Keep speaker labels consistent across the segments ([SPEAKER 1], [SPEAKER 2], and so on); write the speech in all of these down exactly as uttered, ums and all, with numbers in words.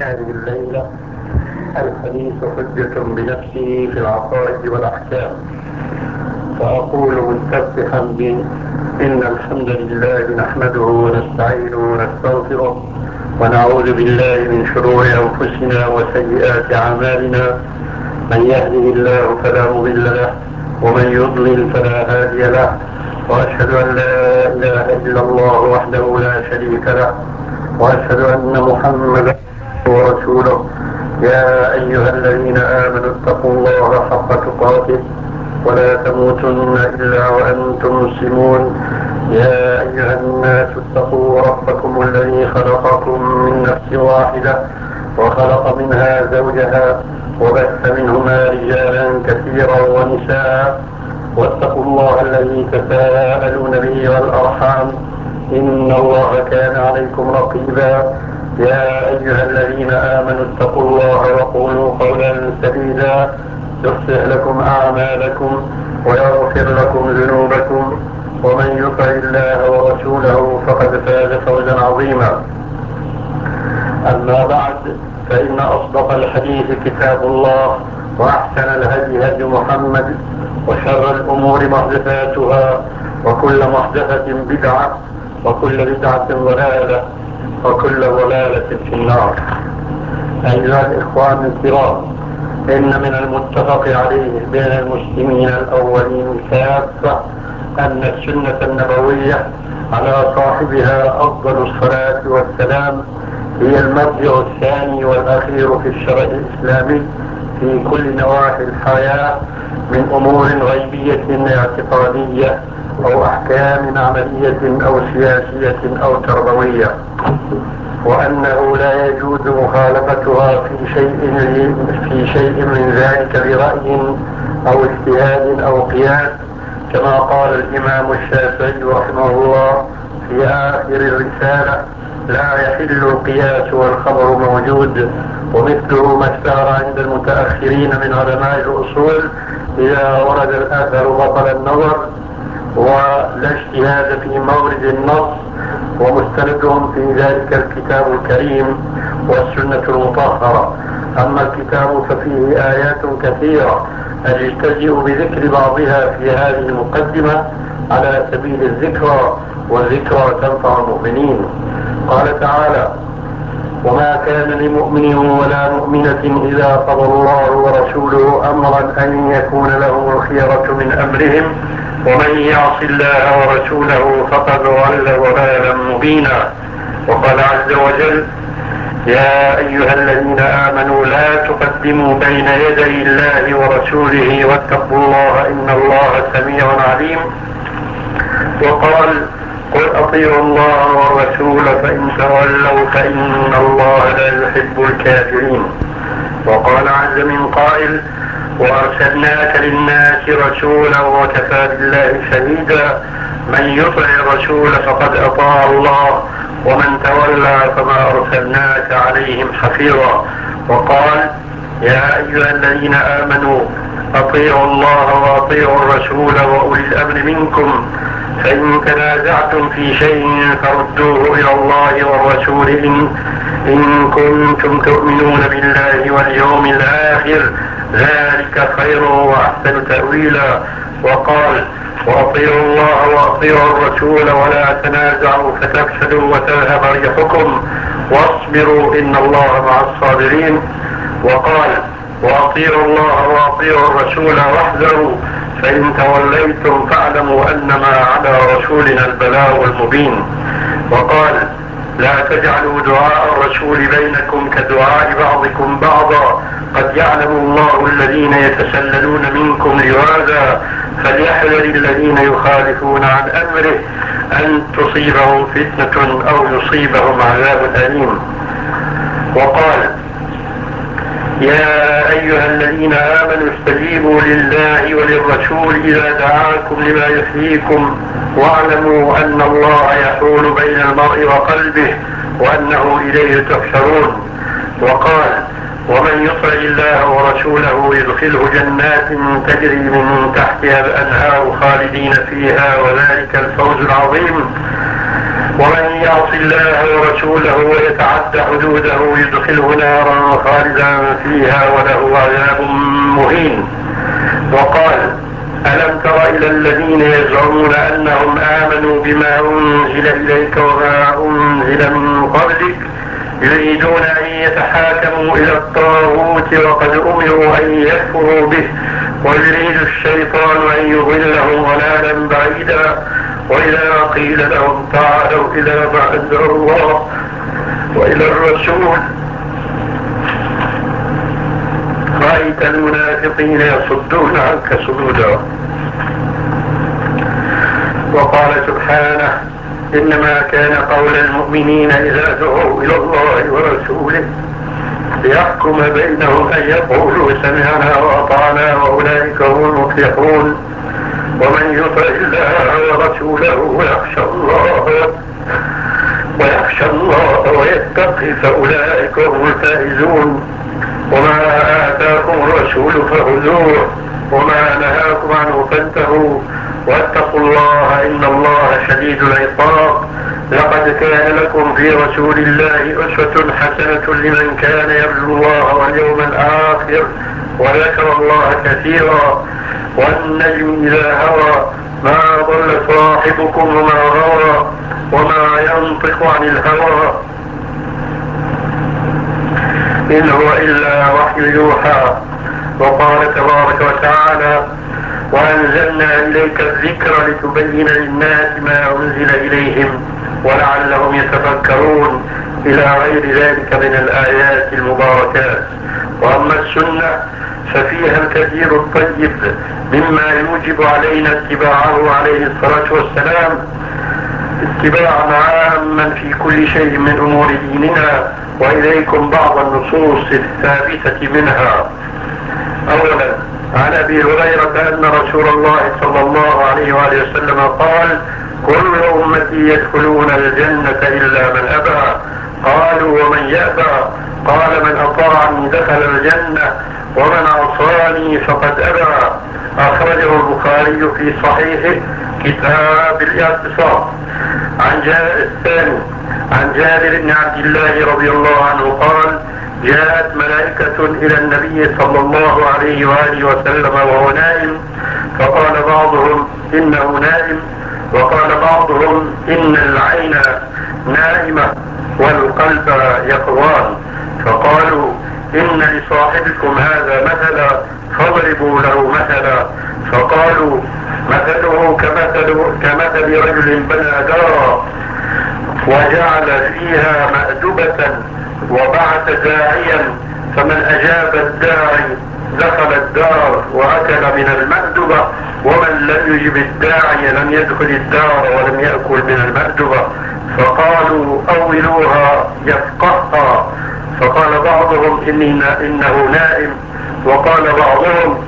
[SPEAKER 1] هذه الليلة الحديث حجة بنفسه في العقائد والأحكام، فأقول مستفتحا بي إن الحمد لله نحمده ونستعينه ونستغفره ونعوذ بالله من شرور أنفسنا وسيئات أعمالنا. من يهده الله فلا مضل له ومن يضلل فلا هادي له، وأشهد أن لا إله إلا الله وحده لا شريك له، وأشهد أن محمدا ورسوله. يا أيها الذين آمنوا اتقوا الله حق تقاته ولا تموتن إلا وأنتم مسلمون. يا أيها الناس اتقوا ربكم الذي خلقكم من نفس واحدة وخلق منها زوجها وبث منهما رجالا كثيرا ونساء، واتقوا الله الذي تساءلون به والأرحام إن الله كان عليكم رقيبا. يا أيها الذين آمنوا اتقوا الله وقولوا قولا سديدا يصلح لكم أعمالكم ويغفر لكم ذنوبكم، ومن يطع الله ورسوله فقد فاز فوزا عظيما. أما بعد، فإن أصدق الحديث كتاب الله، وأحسن الهدي هدي محمد، وشر الأمور محدثاتها، وكل محدثة بدعة، وكل بدعة ضلالة، وكل ضلالة في النار. أيها الإخوان الكرام، إن من المتفق عليه بين المسلمين الأولين كافة أن السنة النبوية على صاحبها أفضل الصلاة والسلام هي المرجع الثاني والأخير في الشرع الإسلامي في كل نواحي الحياة، من أمور غيبية اعتقادية أو أحكام عملية أو سياسية أو تربوية، وأنه لا يجوز مخالفتها في شيء في شيء من ذلك برأي أو اجتهاد أو قياس، كما قال الإمام الشافعي رحمه الله في آخر الرسالة: لا يحل القياس والخبر موجود. ومثله ما اشتهر عند المتأخرين من علماء الأصول: إذا ورد الأثر بطل النظر، ولا اجتهاد في مورد النص، ومستندهم في ذلك الكتاب الكريم والسنة المطهرة. أما الكتاب ففيه آيات كثيرة أجتزئ بذكر بعضها في هذه المقدمة على سبيل الذكرى، والذكرى تنفع المؤمنين. قال تعالى: وما كان لمؤمن ولا مؤمنة إذا قضى الله ورسوله أمرا أن يكون لهم الخيرة من أمرهم ومن يعص الله ورسوله فقد ضل ضلالا مبينا. وقال عز وجل: يا أيها الذين آمنوا لا تقدموا بين يدي الله ورسوله واتقوا الله إن الله سميع عليم. وقال: قل أطيعوا الله والرسول فإن تولوا فإن الله لا يحب الكافرين. وقال عز من قائل: وأرسلناك للناس رسولا وكفى بالله شهيدا. من يطع الرسول فقد أطاع الله ومن تولى فما أرسلناك عليهم حفيظا. وقال: يا أيها الذين آمنوا أطيعوا الله وأطيعوا الرسول وأولي الأمر منكم، فإن تنازعتم في شيء فردوه إلى الله والرسول إن, إن كنتم تؤمنون بالله واليوم الآخر، ذلك خير وأحسن تأويلا. وقال: وأطيعوا الله وأطيعوا الرسول ولا تنازعوا فتفسدوا وتذهب ريحكم واصبروا إن الله مع الصابرين. وقال: وأطيعوا الله وأطيعوا الرسول واحذروا فإن توليتم فاعلموا أنما على رسولنا البلاغ المبين. وقال: لا تجعلوا دعاء الرسول بينكم كدعاء بعضكم بعضا قد يعلم الله الذين يتسللون منكم لواذا فليحذر الذين يخالفون عن أمره أن تصيبهم فتنة أو يصيبهم عذاب أليم. وقال: يا أيها الذين آمنوا استجيبوا لله وللرسول إذا دعاكم لما يحييكم واعلموا أن الله يحول بين المرء وقلبه وأنه إليه تحشرون. وقال: ومن يطع الله ورسوله يدخله جنات تجري من تحتها الأنهار خالدين فيها وذلك الفوز العظيم. ومن يعص الله ورسوله ويتعد حدوده يدخله نارا خالدا فيها وله عذاب مهين. وقال: ألم تر إلى الذين يزعمون أنهم آمنوا بما أنزل إليك وما أنزل من قبلك يريدون أن يتحاكموا إلى الطاغوت وقد أمروا أن يكفروا به ويريد الشيطان أن يضلهم ضلالا بعيدا. وإذا قيل لهم تعالوا إلى ما أنزل الله وإلى الرسول رأيت المنافقين يصدون عنك صدودا. وقال سبحانه: إنما كان قول المؤمنين إذا دعوا إلى الله ورسوله ليحكم بينهم أن يقولوا سمعنا وأطعنا وأولئك هم المفلحون. ومن يطع الله ورسوله ويخشى الله ويخشى الله ويتقي فأولئك هم الفائزون. وما آتاكم الرسول فخذوه وما نهاكم عنه فانتهوا واتقوا الله إن الله شديد العقاب. لقد كان لكم في رسول الله أسوة حسنة لمن كان يرجو الله واليوم الآخر وذكر الله كثيرا. والنجم إذا هوى ما ضل صاحبكم وما غوى وما ينطق عن الهوى إن هو إلا وحي يوحى. وقال تبارك وتعالى: وأنزلنا إليك الذكر لتبين للناس ما أنزل إليهم ولعلهم يتفكرون إلى غير ذلك من الآيات المباركات. وأما السنة ففيها الكثير الطيب مما يوجب علينا اتباعه عليه الصلاة والسلام اتباعا عاما في كل شيء من أمور ديننا. وإليكم بعض النصوص الثابتة منها. أولا، عن أبي هريرة أن رسول الله صلى الله عليه وآله وسلم قال: كل أمتي يدخلون الجنة إلا من أبى. قالوا: ومن يأبى؟ قال: من أطاعني دخل الجنة ومن عصاني فقد أبى. أخرجه البخاري في صحيحه كتاب الاعتصام. عن جابر الثاني عن جابر بن عبد الله رضي الله عنه قال: جاءت ملائكة إلى النبي صلى الله عليه وآله وسلم وهو نائم، فقال بعضهم: إنه نائم، وقال بعضهم: إن العين نائمة والقلب يقظان. فقالوا: إن لصاحبكم هذا مثلا فاضربوا له مثلا. فقالوا: مثله كمثل, كمثل رجل بنى دارا وجعل فيها مأدبة وبعث داعيا، فمن أجاب الداعي دخل الدار وأكل من المأدبة، ومن لم يجب الداعي لم يدخل الدار ولم يأكل من المأدبة. فقالوا: أولوها يفقهها. فقال بعضهم: إنه نائم، وقال بعضهم: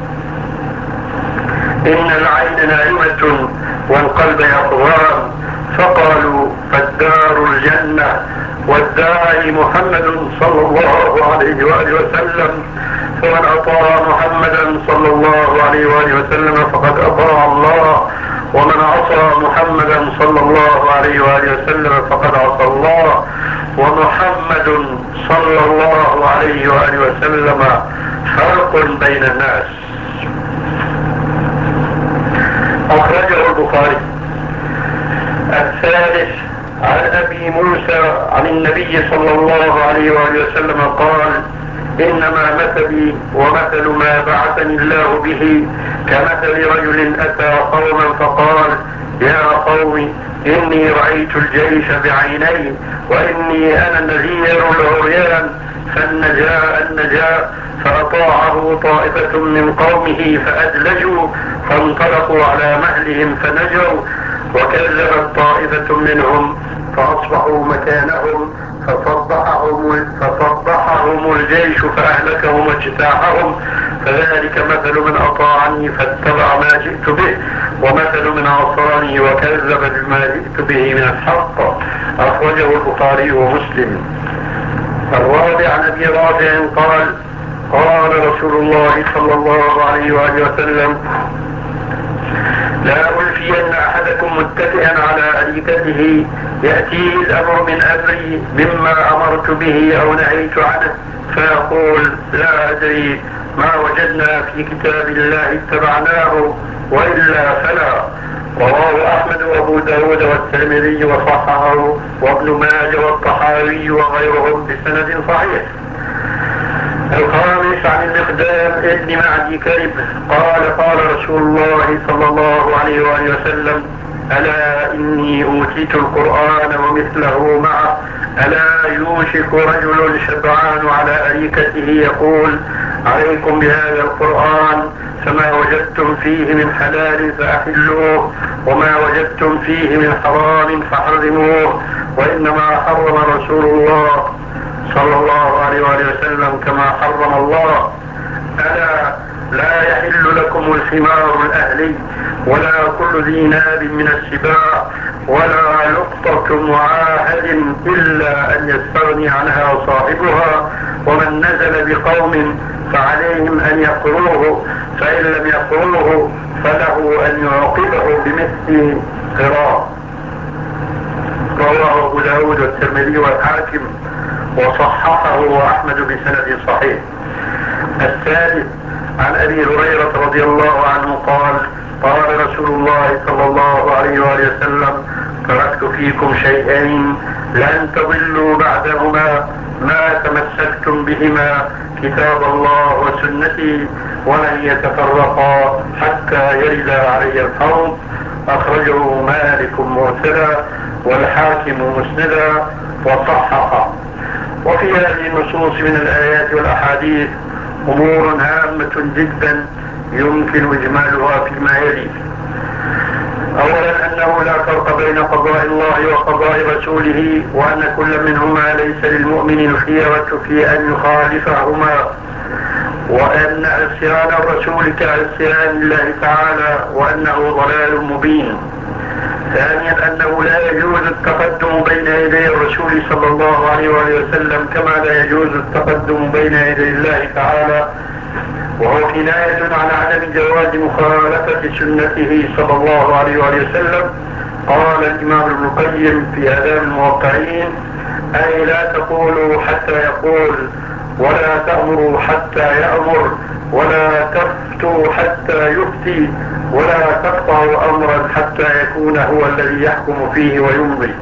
[SPEAKER 1] إن العين نائمة والقلب يقظان. فقالوا: فالدار الجنة والداعي محمد صلى الله عليه وآله وسلم، فمن أطاع محمدا صلى الله عليه وآله وسلم فقد أطاع الله، ومن عصى محمدا صلى الله عليه وآله وسلم فقد عصى الله. ومحمد صلى الله عليه وآله وسلم فرق بين الناس. أخرجه البخاري. الثالث عن أبي موسى عن النبي صلى الله عليه وآله وسلم قال: إنما مثلي ومثل ما بعثني الله به كمثل رجل أتى قوما فقال: يا قوم إني رأيت الجيش بعيني وإني أنا النذير العريان فالنجاء النجاء. فأطاعه طائفة من قومه فأدلجوا فانطلقوا على مهلهم فنجوا، وكذبت طائفة منهم فأصبحوا مكانهم فصبحهم, فصبحهم الجيش فأهلكهم واجتاحهم. فذلك مثل من أطاعني فاتبع ما جئت به، ومثل من عصاني وكذب بما جئت به من الحق. أخرجه البخاري ومسلم. الرابع عن أبي رافع قال: قال رسول الله صلى الله عليه وآله وسلم: لا ألفين أحدكم متكئا على أريكته يأتيه الأمر من أمري مما أمرت به أو نهيت عنه فيقول لا أدري ما وجدنا في كتاب الله اتبعناه وإلا فلا. رواه أحمد وأبو داود والترمذي وصححه وابن ماجه والطحاوي وغيرهم بسند صحيح. الخامس عن المقدام ابن معدي كرب قال قال رسول الله صلى الله عليه وآله وسلم ألا إني أوتيت القرآن ومثله معه ألا يوشك رجل شبعان على أريكته يقول عليكم بهذا القرآن فما وجدتم فيه من حلال فأحلوه وما وجدتم فيه من حرام فحرموه وإنما حرم رسول الله صلى الله عليه وآله وسلم كما حرم الله. ألا لا يحل لكم الحمار الأهلي ولا كل ذي ناب من السباع ولا لقطة معاهد إلا أن يستغني عنها صاحبها ومن نزل بقوم فعليهم أن يقروه فإن لم يقروه فله أن يعاقبه بمثل قراء. رواه أبو داود والترمذي والحاكم وصححه وأحمد بسند صحيح. الثالث عن أبي هريرة رضي الله عنه قال قال رسول الله صلى الله عليه وآله وسلم تركت فيكم شيئين لن تضلوا بعدهما ما تمسكتم بهما كتاب الله وسنتي ولن يتفرقا حتى يرد علي الحوض. أخرجه مالك مرسلا والحاكم مسندا وصححه. وفي هذه النصوص من الآيات والأحاديث أمور هامة جدا يمكن إجمالها فيما يلي. أولا أنه لا فرق بين قضاء الله وقضاء رسوله وأن كل منهما ليس للمؤمن الخيرة في أن يخالفهما وأن عصيان الرسول كعصيان الله تعالى وأنه ضلال مبين. ثانيا أنه لا يجوز التقدم بين يدي الرسول صلى الله عليه وسلم كما لا يجوز التقدم بين يدي الله تعالى وهو كناية عن عدم جواز مخالفة سنته صلى الله عليه وسلم. قال الإمام ابن القيم في آداب الموقعين أي لا تقولوا حتى يقول ولا تأمروا حتى يأمر ولا تفتوا حتى يفتي ولا تقطعوا أمرا حتى يكون هو الذي يحكم فيه ويمضي.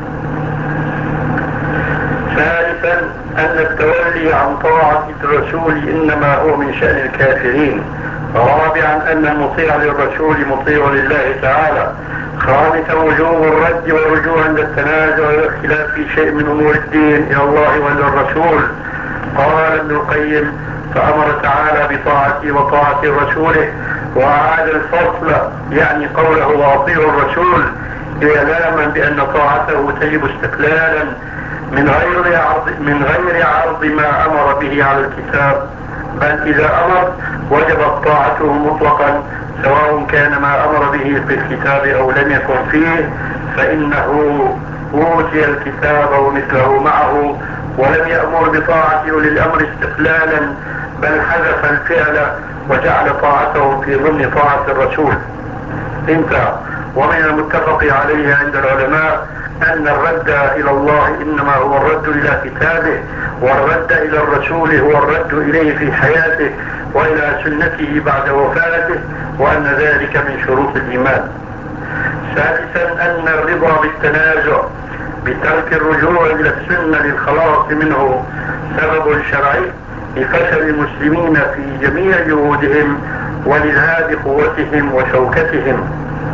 [SPEAKER 1] ثالثا أن التولي عن طاعة الرسول إنما هو من شأن الكافرين. رابعا أن المطيع للرسول مطيع لله تعالى. خامسا وجوب الرد والرجوع عند التنازع والاختلاف في شيء من أمور الدين إلى الله وإلى الرسول. قال ابن القيم فأمر تعالى بطاعته وطاعة رسوله وأعاد الفصل يعني قوله وأطيعوا الرسول إعلاما بأن طاعته تجب استقلالا من غير عرض من غير عرض ما أمر به على الكتاب، بل إذا أمر وجبت طاعته مطلقا سواء كان ما أمر به في الكتاب أو لم يكن فيه، فإنه أوتي الكتاب ومثله معه ولم يأمر بطاعة أولي الأمر استقلالا بل حذف الفعل وجعل طاعته في ضمن طاعة الرسول. انتهى. ومن المتفق عليه عند العلماء أن الرد إلى الله إنما هو الرد إلى كتابه، والرد إلى الرسول هو الرد إليه في حياته وإلى سنته بعد وفاته، وأن ذلك من شروط الإيمان. ثالثا أن الرضا بالتنازع بترك الرجوع إلى السنة للخلاص منه سبب شرعي لفشل المسلمين في جميع جهودهم ولذهاب قوتهم وشوكتهم.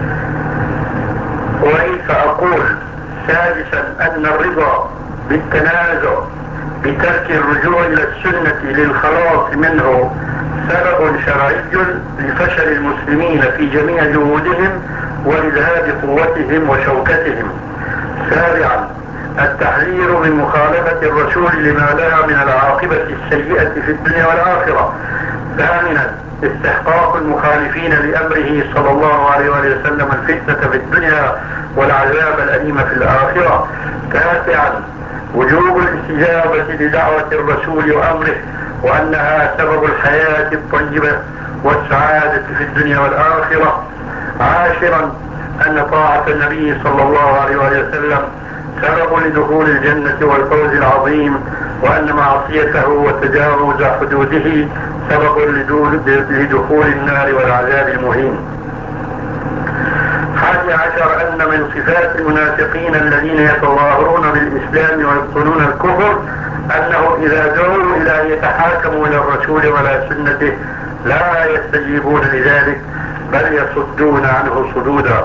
[SPEAKER 1] وكيف أقول ثالثا أن الرضا بالتنازع بترك الرجوع إلى السنة للخلاص منه سبب شرعي لفشل المسلمين في جميع جهودهم ولذهاب قوتهم وشوكتهم. سابعا التحذير من مخالفة الرسول لما لها من العاقبة السيئة في الدنيا والآخرة. ثامنا استحقاق المخالفين لأمره صلى الله عليه وسلم الفتنة في الدنيا والعذاب الأليم في الآخرة. تاسعا وجوب الاستجابة لدعوة الرسول وأمره وأنها سبب الحياة الطيبة والسعادة في الدنيا والآخرة. عاشرا أن طاعة النبي صلى الله عليه وسلم سبب لدخول الجنة والفوز العظيم، وأن معصيته وتجاوز حدوده سبب لدخول النار والعذاب المهين. حادي عشر أن من صفات المنافقين الذين يتظاهرون بالإسلام ويبطنون الكفر أنهم إذا دعوا إلى أن يتحاكموا إلى الرسول ولا سنته لا يستجيبون لذلك بل يصدون عنه صدودا.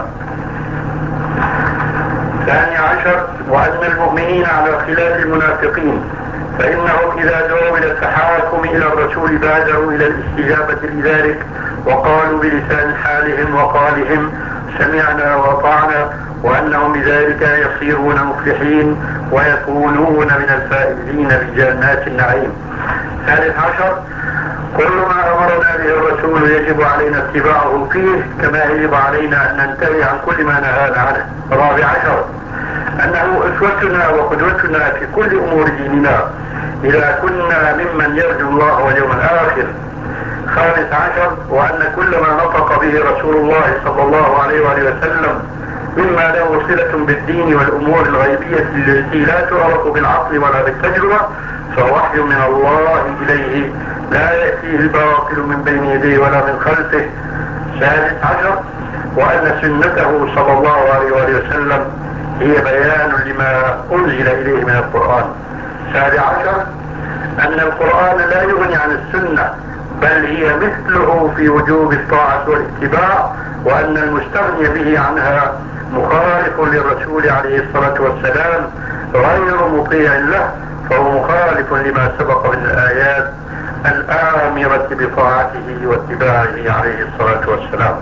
[SPEAKER 1] ثاني عشر وأن المؤمنين على خلاف المنافقين، فإنهم إذا دعوا إلى التحاكم إلى الرسول بادروا إلى الاستجابة لذلك وقالوا بلسان حالهم وقالهم سمعنا وأطعنا، وأنهم بذلك يصيرون مفلحين ويكونون من الفائزين بجنات النعيم. ثالث عشر كل ما أمرنا به الرسول يجب علينا اتباعه فيه كما يجب علينا أن ننتهي عن كل ما نهانا عنه. رابع عشر أنه أسوتنا وقدوتنا في كل أمور ديننا إذا كنا ممن يرجو الله واليوم الآخر. خامس عشر وأن كل ما نطق به رسول الله صلى الله عليه وآله وسلم مما له صلة بالدين والأمور الغيبية التي لا تعرف بالعقل ولا بالتجربة فوحي من الله إليه لا يأتيه الباطل من بين يديه ولا من خلفه. سادس عشر وأن سنته صلى الله عليه وآله وسلم هي بيان لما أنزل إليه من القرآن. سابع عشر أن القرآن لا يغني عن السنة بل هي مثله في وجوب الطاعة والاتباع، وأن المستغني به عنها مخالف للرسول عليه الصلاة والسلام غير مطيع له فهو مخالف لما سبق من الآيات الآمرة بطاعته واتباعه عليه الصلاة والسلام.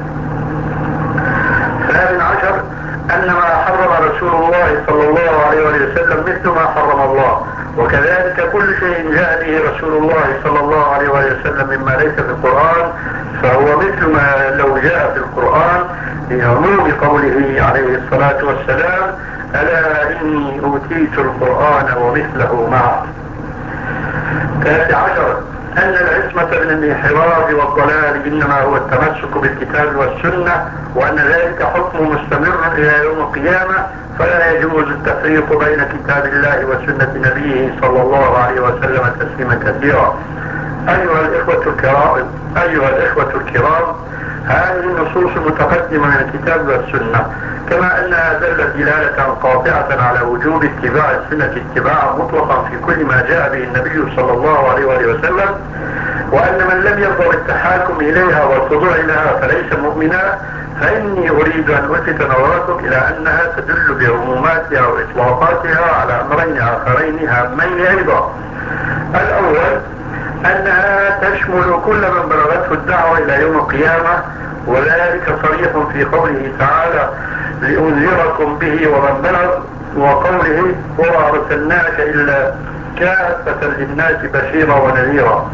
[SPEAKER 1] ثامن عشر أن ما حرم رسول الله صلى الله عليه وسلم مثل ما حرم الله، وكذلك كل شيء جاء به رسول الله صلى الله عليه وسلم مما ليس في القرآن فهو مثل ما لو جاء في القرآن لعموم قوله عليه الصلاة والسلام ألا إني أوتيت القرآن ومثله معه. تاسع عشر أن العصمة من الانحراف والضلال إنما هو التمسك بالكتاب والسنة، وأن ذلك حكم مستمر إلى يوم القيامة فلا يجوز التفريق بين كتاب الله وسنة نبيه صلى الله عليه وسلم تسليما كثيرا. أيها الإخوة الكرام أيها الإخوة الكرام هذه النصوص المتقدمة من الكتاب والسنة كما أنها دلت دلالة قاطعة على وجوب اتباع السنة اتباعا مطلقا في كل ما جاء به النبي صلى الله عليه وسلم، وأن من لم يرضى بالتحاكم إليها والخضوع لها فليس مؤمنا، فإني أريد أن ألفت نظركم إلى أنها تدل بعموماتها وإطلاقاتها على أمرين آخرين هامين أيضا. الأول أنها تشمل كل من بلغته الدعوة إلى يوم القيامة، وذلك صريح في قوله تعالى لأنذركم به ومن بلغ، وقوله وما أرسلناك إلا كافة للناس بشيرا ونذيرا.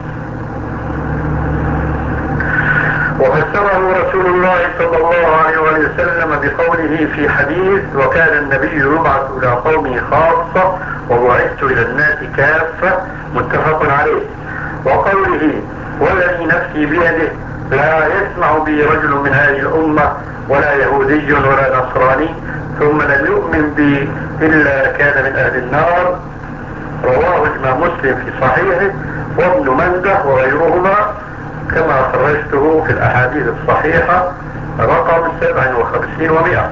[SPEAKER 1] وفسره رسول الله صلى الله عليه وسلم بقوله في حديث وكان النبي يبعث إلى قومه خاصة وبعثت إلى الناس كافة متفق عليه. وقوله والذي نفسي بيده لا يسمع بي رجل من هذه الأمة ولا يهودي ولا نصراني ثم لم يؤمن بي إلا كان من أهل النار. رواه الإمام مسلم في صحيحه وابن منده وغيرهما كما خرجته في الأحاديث الصحيحة رقم سبع وخمسين ومئة.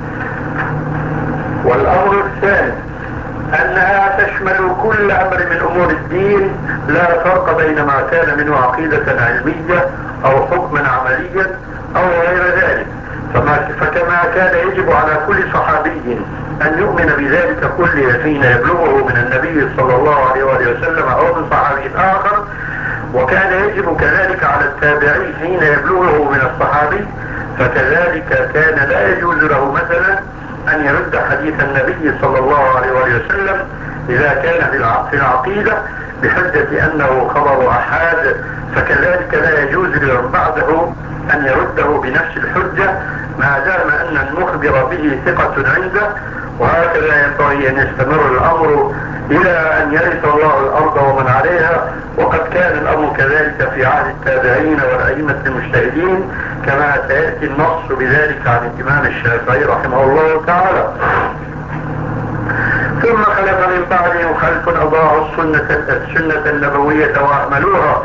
[SPEAKER 1] والأمر الثاني أنها تشمل كل أمر من أمور الدين لا فرق بين ما كان منه عقيدة علمية أو حكما عمليا أو غير ذلك، فما فكما كان يجب على كل صحابي أن يؤمن بذلك كله حين يبلغه من النبي صلى الله عليه وسلم أو من صحابي آخر، وكان يجب كذلك على التابعي حين يبلغه من الصحابي، فكذلك كان لا يجوز له مثلا أن يرد حديث النبي صلى الله عليه وسلم إذا كان في العقيدة بحجة أنه خبر أحاد، فكذلك لا يجوز لمن بعده أن يرده بنفس الحجة ما دام أن المخبر به ثقة عنده. وهكذا ينبغي أن يستمر الأمر إلى أن يرث الله الأرض ومن عليها عليها، وقد كان الأمر كذلك في عهد التابعين والأئمة المجتهدين، كما سيأتي النص بذلك عن الإمام الشافعي رحمه الله تعالى. ثم خلف من بعدهم خلف أضاعوا السنة, السنة النبوية وأهملوها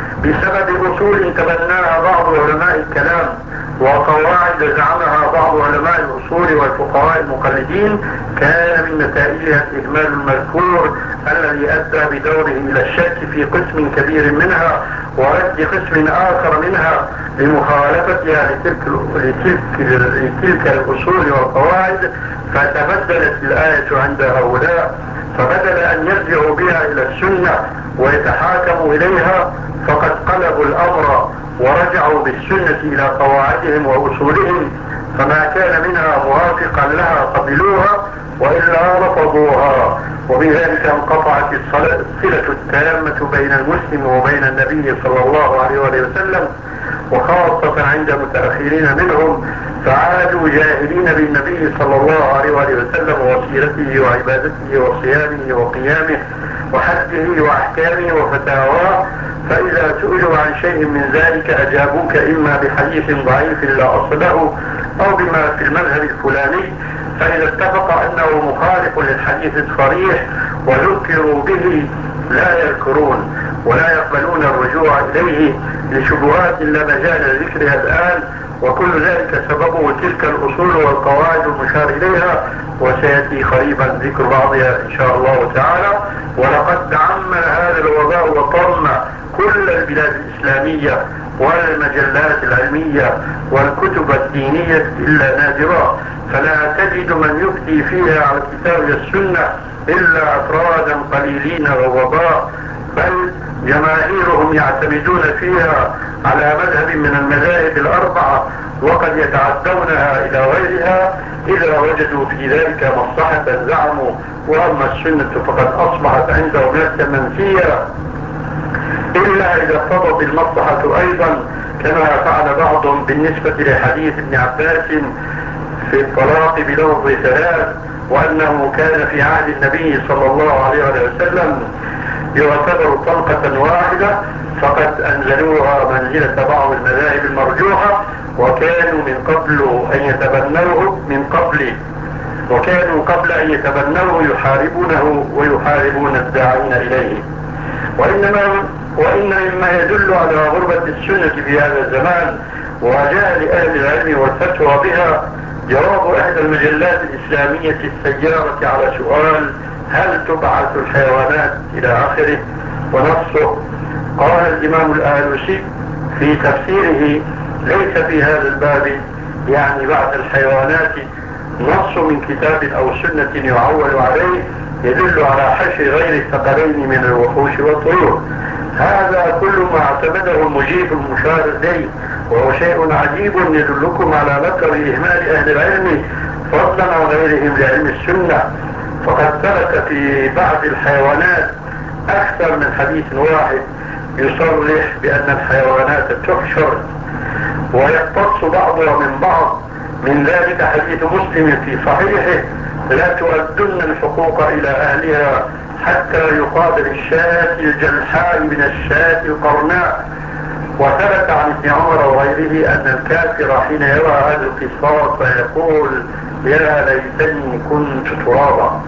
[SPEAKER 1] بسبب أصول تبناها بعض علماء الكلام وقواعد زعمها بعض علماء الأصول والفقهاء المقلدين. كان من نتائجها الإهمال المذكور الذي أدى بدوره إلى الشك في قسم كبير منها ورد قسم آخر منها لمخالفتها لتلك, لتلك, لتلك الأصول والقواعد، فتبدلت الآية عند هؤلاء، فبدل أن يرجعوا بها إلى السنة ويتحاكموا إليها فقد قلبوا الأمر ورجعوا بالسنة إلى قواعدهم وأصولهم، فما كان منها موافقا لها قبلوها وإلا رفضوها، وبذلك انقطعت الصلة التامة بين المسلم وبين النبي صلى الله عليه وسلم، وخاصة عند متأخرين منهم، فعادوا جاهلين بالنبي صلى الله عليه وسلم وسيرته وعبادته وصيامه وقيامه وحجه وأحكامه وفتاواه، فإذا سئلوا عن شيء من ذلك أجابوك إما بحديث ضعيف لا أصل له أو بما في المذهب الفلاني، فإذا اتفق أنه مخالف للحديث الصريح وذكروا به لا يذكرون ولا يقبلون الرجوع إليه لشبهات لا مجال لذكرها الآن، وكل ذلك سببه تلك الأصول والقواعد المشار إليها، وسيأتي قريبا ذكر بعضها إن شاء الله تعالى. ولقد تعمم هذا الوباء وطم كل البلاد الإسلامية والمجلات العلمية والكتب الدينية إلا نادرا، فلا تجد من يفتي فيها على الكتاب والسنة إلا أفرادا قليلين ووباء، بل جماهيرهم يعتمدون فيها على مذهب من المذاهب الأربعة وقد يتعدونها إلى غيرها إذا وجدوا في ذلك مصلحة زعموا، وأما السنة فقد أصبحت عندهم نفسا منسية إلا إذا اقتضت المصلحة أيضا، كما فعل بعضهم بالنسبة لحديث ابن عباس في الطلاق بلفظ ثلاث، وأنه كان في عهد النبي صلى الله عليه وسلم يعتبر طلقة واحدة، فقد أنزلوها منزلة بعض المذاهب المرجوحة، وكانوا من قبل أن يتبنوه من قبل وكانوا قبل أن يتبنوه يحاربونه ويحاربون الداعين إليه. وإنما وإن مما يدل على غربة السنة في هذا الزمان وجهل أهل العلم والفتوى بها جواب إحدى المجلات الإسلامية السيارة على سؤال هل تبعث الحيوانات إلى آخره، ونصه قال الإمام الآلوسي في تفسيره ليس في هذا الباب يعني بعث الحيوانات نص من كتاب أو سنة يعول عليه يدل على حشر غير الثقلين من الوحوش والطيور. هذا كل ما اعتمده المجيب المشار إليه، وهو شيء عجيب يدلكم على مكر إهمال أهل العلم فضلا عن غيرهم لعلم السنة، فقد ثبت في بعض الحيوانات أكثر من حديث واحد يصرح بأن الحيوانات تحشر ويقتص بعضها من بعض، من ذلك حديث مسلم في صحيحه لا تؤدن الحقوق إلى أهلها حتى يقابل الشاة الجلحاء من الشاة القرناء. وثبت عن ابن عمر وغيره أن الكافر حين يرى هذا القصاص فيقول يا ليتني كنت ترابا.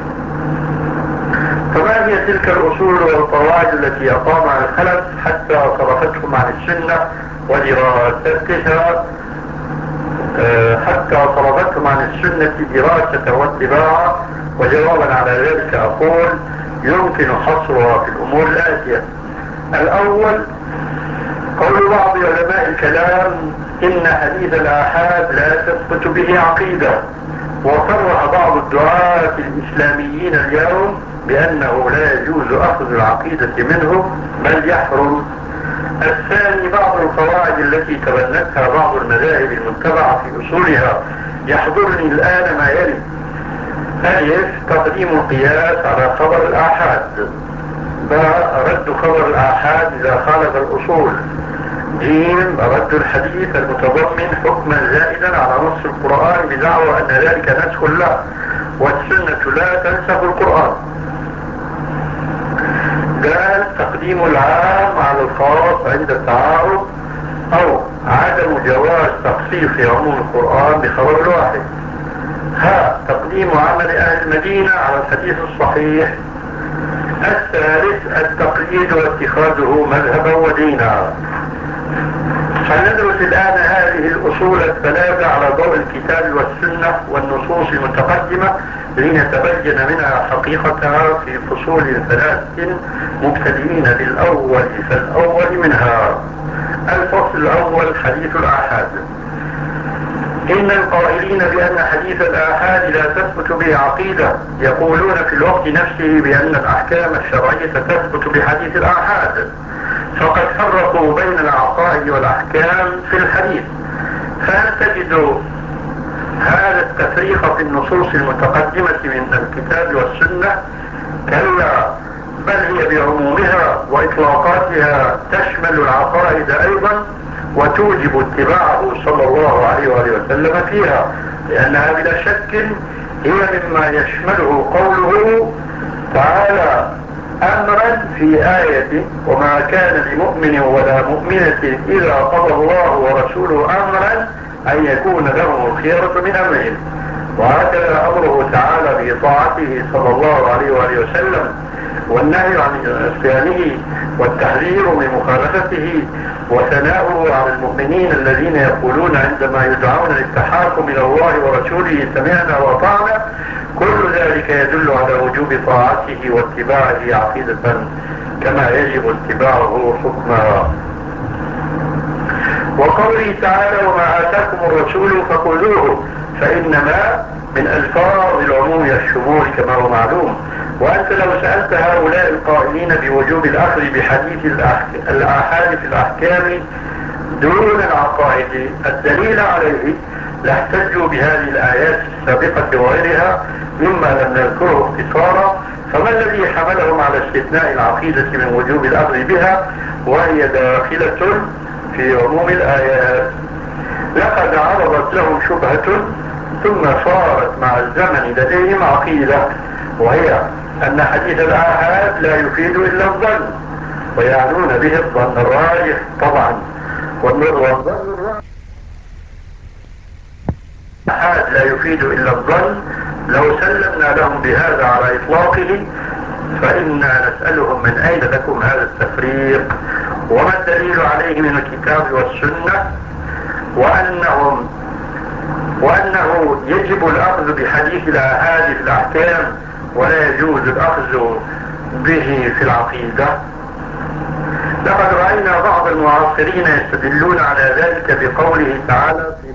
[SPEAKER 1] فما هي تلك الأصول والقواعد التي أقامها الخلف حتى صرفتهم عن السنة ودراستها حتى صرفتهم عن السنة دراسة واتباعا؟ وجوابا على ذلك أقول يمكن حصرها في الأمور الآتية. الأول قول بعض علماء الكلام إن حديث الآحاد لا تثبت به عقيدة، وصرح بعض الدعاة الإسلاميين اليوم بأنه لا يجوز أخذ العقيدة منه بل يحرم. الثاني بعض القواعد التي تبنتها بعض المذاهب المتبعة في أصولها. يحضرني الآن ما يلي: ألف تقديم القياس على خبر الآحاد، باء رد خبر الآحاد إذا خالف الأصول، جيم رد الحديث المتضمن حكما زائدا على نص القرآن بدعوى أن ذلك نسخ له والسنة لا تنسخ القرآن. دال تقديم العام على الخاص عند التعارض، أو عدم جواز تخصيص عموم القرآن بخبر الواحد. ها تقديم عمل أهل المدينة على الحديث الصحيح. الثالث التقليد واتخاذه مذهبا ودينا. سندرس الآن هذه الأصول الثلاثة على ضوء الكتاب والسنة والنصوص المتقدمة لنتبين منها حقيقتها في فصول ثلاثة مبتدئين بالأول فالأول منها. الفصل الأول حديث الآحاد. إن القائلين بأن حديث الآحاد لا تثبت به عقيدة يقولون في الوقت نفسه بأن الأحكام الشرعية تثبت بحديث الآحاد، فقد فرقوا بين العقائد والأحكام في الحديث. فهل تجد هذا التفريق في النصوص المتقدمة من الكتاب والسنة؟ كلا، بل هي بعمومها وإطلاقاتها تشمل العقائد أيضا، وتوجب اتباعه صلى الله عليه وآله وسلم فيها، لأنها بلا شك هي مما يشمله قوله تعالى أمرا في آية وما كان لمؤمن ولا مؤمنة إذا قضى الله ورسوله أمرا أن يكون لهم الخيرة من أمرهم. وهكذا أمره تعالى بطاعته صلى الله عليه وآله وسلم، والنهي عن عصيانه والتحذير من مخالفته، وثناؤه على المؤمنين الذين يقولون عندما يدعون للتحاكم إلى الله ورسوله سمعنا وأطعنا. كل ذلك يدل على وجوب طاعته واتباعه عقيدة كما يجب اتباعه حكما. وقوله تعالى وما آتاكم الرسول فخذوه، فإنما من ألفاظ العموم الشمول كما هو معلوم. وأنت لو سألت هؤلاء القائلين بوجوب الأخذ بحديث الآحاد في الأحكام دون العقائد الدليل عليه لاحتجوا بهذه الآيات السابقة وغيرها مما لم نذكره اختصارا. فما الذي حملهم على استثناء العقيدة من وجوب الأخذ بها وهي داخلة في عموم الآيات؟ لقد عرضت لهم شبهة ثم صارت مع الزمن لديهم عقيدة، وهي أن حديث الآحاد لا يفيد إلا الظن، ويعنون به الظن الراجح طبعا. والظن الآحاد لا يفيد إلا الظن. لو سلمنا لهم بهذا على إطلاقه فإنا نسألهم من أين لكم هذا التفريق، وما الدليل عليه من الكتاب والسنة، وأنهم وأنه يجب الأخذ بحديث الآحاد في الأحكام ولا يجوز الأخذ به في العقيدة. لقد رأينا بعض المعاصرين يستدلون على ذلك بقوله تعالى في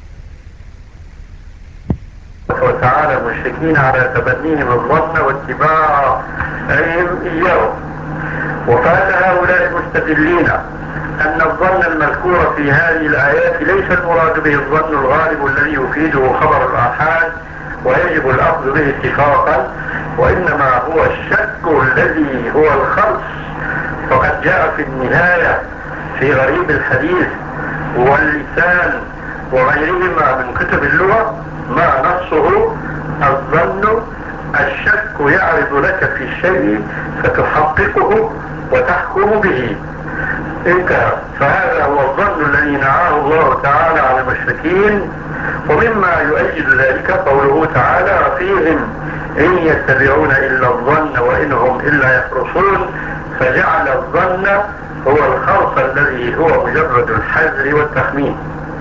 [SPEAKER 1] وتعالى المشركين على تبنيهم الظن واتباعهم إياه. وقال هؤلاء المستدلين أن الظن المذكور في هذه الآيات ليس المراد به الظن الغالب الذي يفيده خبر الآحاد ويجب الأخذ به اتفاقا، وإنما هو الشك الذي هو الخرص. فقد جاء في النهاية في غريب الحديث واللسان وغيرهما من كتب اللغة ما نصه الظن الشك يعرض لك في الشيء فتحققه وتحكم به. انتهى. فهذا هو الظن الذي نعاه الله تعالى على المشركين. ومما يؤيد ذلك قوله تعالى فيهم إن يتبعون إلا الظن وإن هم إلا يخرصون، فجعل الظن هو الخرص الذي هو مجرد الحذر والتخمين.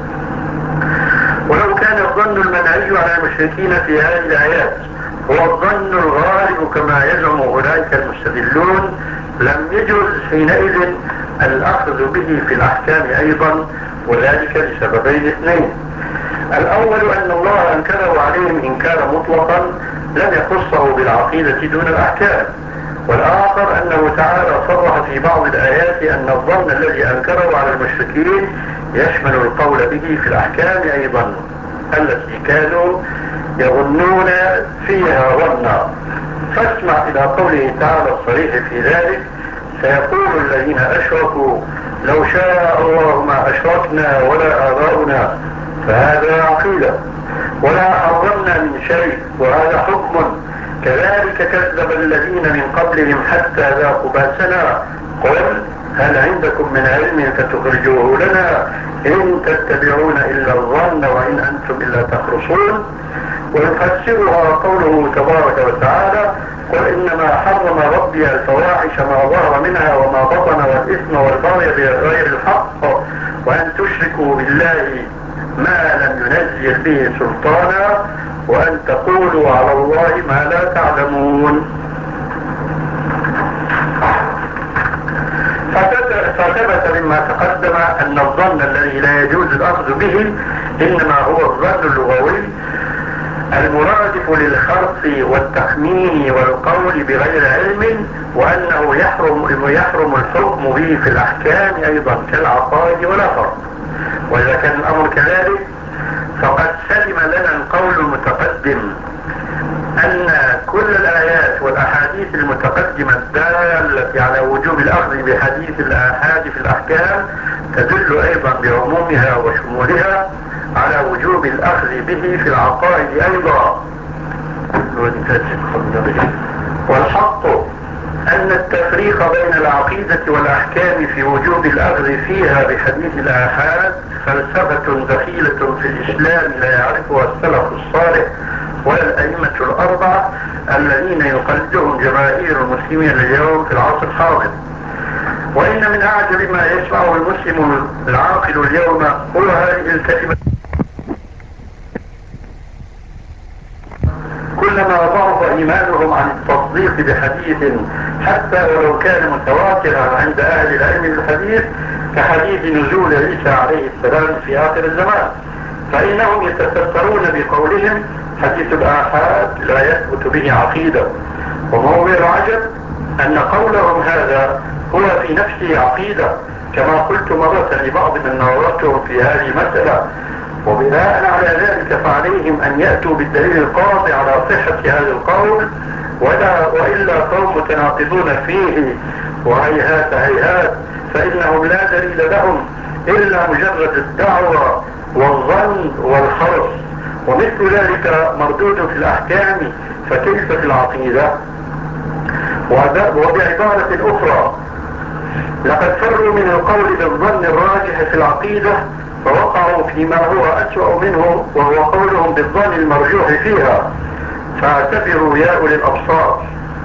[SPEAKER 1] ولو كان الظن المنهي على المشركين في هذه الآيات هو الظن الغالب كما يزعم أولئك المستدلون لم يجوز حينئذ الأخذ به في الأحكام أيضا، وذلك لسببين اثنين. الأول أن الله أنكره عليهم إنكارا مطلقا لم يخصه بالعقيدة دون الأحكام، والآخر أنه تعالى صرح في بعض الآيات أن الظن الذي أنكره على المشركين يشمل القول به في الأحكام أيضا التي كانوا يظنون فيها ظنا. فاسمع إلى قوله تعالى الصريح في ذلك سيقول الذين أشركوا لو شاء الله ما أشركنا ولا آباؤنا، فهذا عقيدة، ولا حرمنا من شيء وهذا حكم، كذلك كذب الذين من قبلهم حتى ذاقوا بأسنا قل هل عندكم من علم فتخرجوه لنا إن تتبعون إلا الظن وإن أنتم إلا تخرصون. ويفسرها قوله تبارك وتعالى قل إنما حرم ربي الفواحش ما ظهر منها وما بطن والإثم والبغي بغير الحق وأن تشركوا بالله ما لم ينزل به سلطانا وأن تقولوا على الله ما لا تعلمون. فثبت مما تقدم أن الظن الذي لا يجوز الأخذ به إنما هو الظن اللغوي المرادف للخرص والتخمين والقول بغير علم، وأنه يحرم, يحرم الحكم به في الأحكام أيضا كالعقائد ولا فرق. وإذا كان الأمر كذلك فقد سلم لنا القول المتقدم أن كل الآيات والأحاديث المتقدمة الدالة على وجوب الأخذ بحديث الآحاد في الأحكام تدل أيضا بعمومها وشمولها على وجوب الأخذ به في العقائد أيضا. والحق أن التفريق بين العقيدة والأحكام في وجوب الأخذ فيها بحديث الآحاد فلسفة دخيلة في الإسلام لا يعرفها السلف الصالح ولا الأئمة الأربعة الذين يقلدهم جماهير المسلمين اليوم في العصر الحاضر. وإن من أعجب ما يسمعه المسلم العاقل اليوم هو هذه الكلمة: كلما ضعف إيمانهم عن التصديق بحديث حتى ولو كان متواترا عند أهل العلم بالحديث كحديث نزول عيسى عليه السلام في آخر الزمان، فإنهم يتسترون بقولهم حديث الآحاد لا يثبت به عقيدة. وموضع العجب أن قولهم هذا هو في نفسه عقيدة، كما قلت مرة لبعض من ناظرتهم في هذه المسألة. وبناء على ذلك فعليهم أن يأتوا بالدليل القاطع على صحة هذا القول، ولا وإلا قوم متناقضون فيه. وهيهات هيهات، فإنهم لا دليل لهم إلا مجرد الدعوة والظن والخرص، ومثل ذلك مردود في الأحكام فكيف في العقيدة؟ وبعبارة أخرى لقد فروا من القول بالظن الراجح في العقيدة فوقعوا فيما هو أسوأ منه، وهو قولهم بالظن المرجوح فيها. فاعتبروا يا أولي الأبصار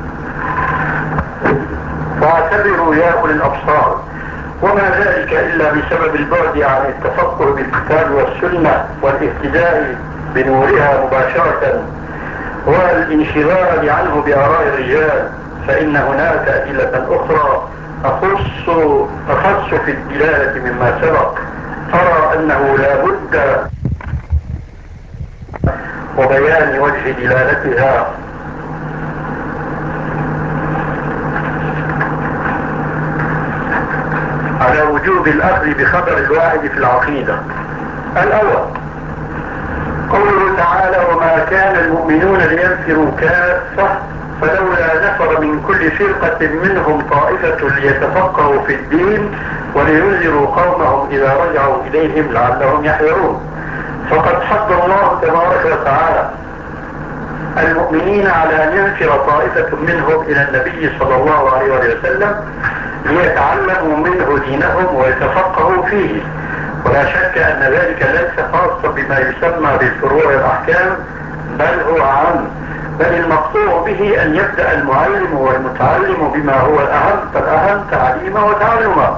[SPEAKER 1] فاعتبروا يا أولي الأبصار وما ذلك إلا بسبب البعد عن التفقه بالكتاب والسنة والاهتداء بنورها مباشرة والانشغال عنه بآراء الرجال. فإن هناك أدلة أخرى أخص أخص في الدلالة مما سبق، أرى أنه لا بد وبيان وجه دلالتها. على وجوب الأخذ بخبر الواحد في العقيدة. الأول قوله تعالى وما كان المؤمنون لينفروا كافة فلولا نفر من كل فرقة منهم طائفة ليتفقهوا في الدين ولينذروا قومهم إذا رجعوا إليهم لعلهم يحذرون. فقد حض الله تبارك وتعالى المؤمنين على أن ينفر طائفة منهم إلى النبي صلى الله عليه وسلم ليتعلموا منه دينهم ويتفقهوا فيه. ولا شك أن ذلك ليس خاصا بما يسمى بالفروع والأحكام، بل هو عام، بل المقصود به أن يبدأ المعلم والمتعلم بما هو الأهم، فالأهم تعليمه وتعلمه.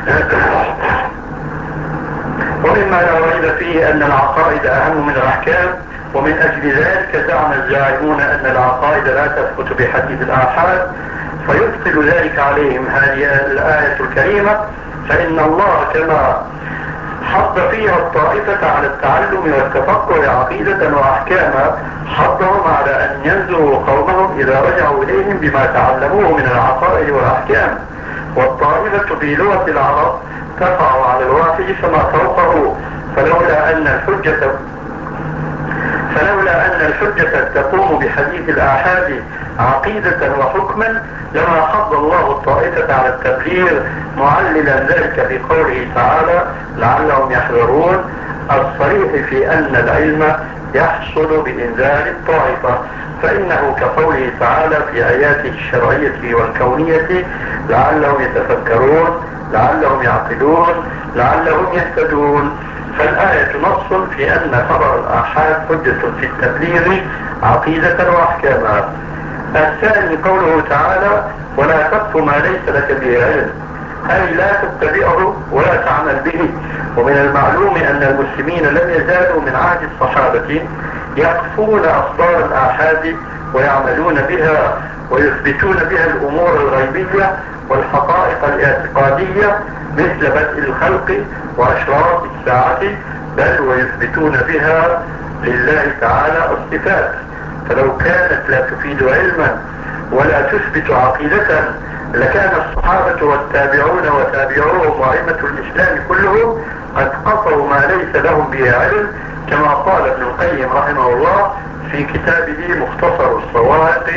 [SPEAKER 1] ومما لا ريب فيه أن العقائد أهم من الأحكام، ومن أجل ذلك زعم الزاعمون أن العقائد لا تثبت بحديث الآحاد فيبطل ذلك عليهم هذه الآية الكريمة. فإن الله كما حض فيها الطائفة على التعلم والتفقه عقيدة وأحكاما حضهم على أن ينذروا قومهم إذا رجعوا إليهم بما تعلموه من العقائد والأحكام. والطائفة في لغة العرب تقع على الواحد فما فوقه، فلولا أن الحجة فلولا أن الحجة تقوم بحديث الآحاد عقيدة وحكما لما حض الله الطائفة على التبليغ، معللا ذلك بقوله تعالى لعلهم يحذرون، الصريح في أن العلم يحصل بإنزال الطائفة. فإنه كقوله تعالى في آياته الشرعية والكونية لعلهم يتفكرون، لعلهم يعقلون، لعلهم يهتدون. فالآية نص في أن خبر الآحاد حجة في التبليغ عقيدة وأحكاما. الثاني قوله تعالى: ولا تقف ما ليس لك به علم، أي لا تتبعه ولا تعمل به. ومن المعلوم أن المسلمين لم يزالوا من عهد الصحابة يقفون أخبار الآحاد ويعملون بها ويثبتون بها الأمور الغيبية والحقائق الاعتقادية مثل بدء الخلق وأشراط الساعة، بل ويثبتون بها لله تعالى الصفات. فلو كانت لا تفيد علما ولا تثبت عقيدة لكان الصحابة والتابعون وتابعوهم وأئمة الإسلام كلهم قد قصوا ما ليس لهم به علم، كما قال ابن القيم رحمه الله في كتابه مختصر الصواعق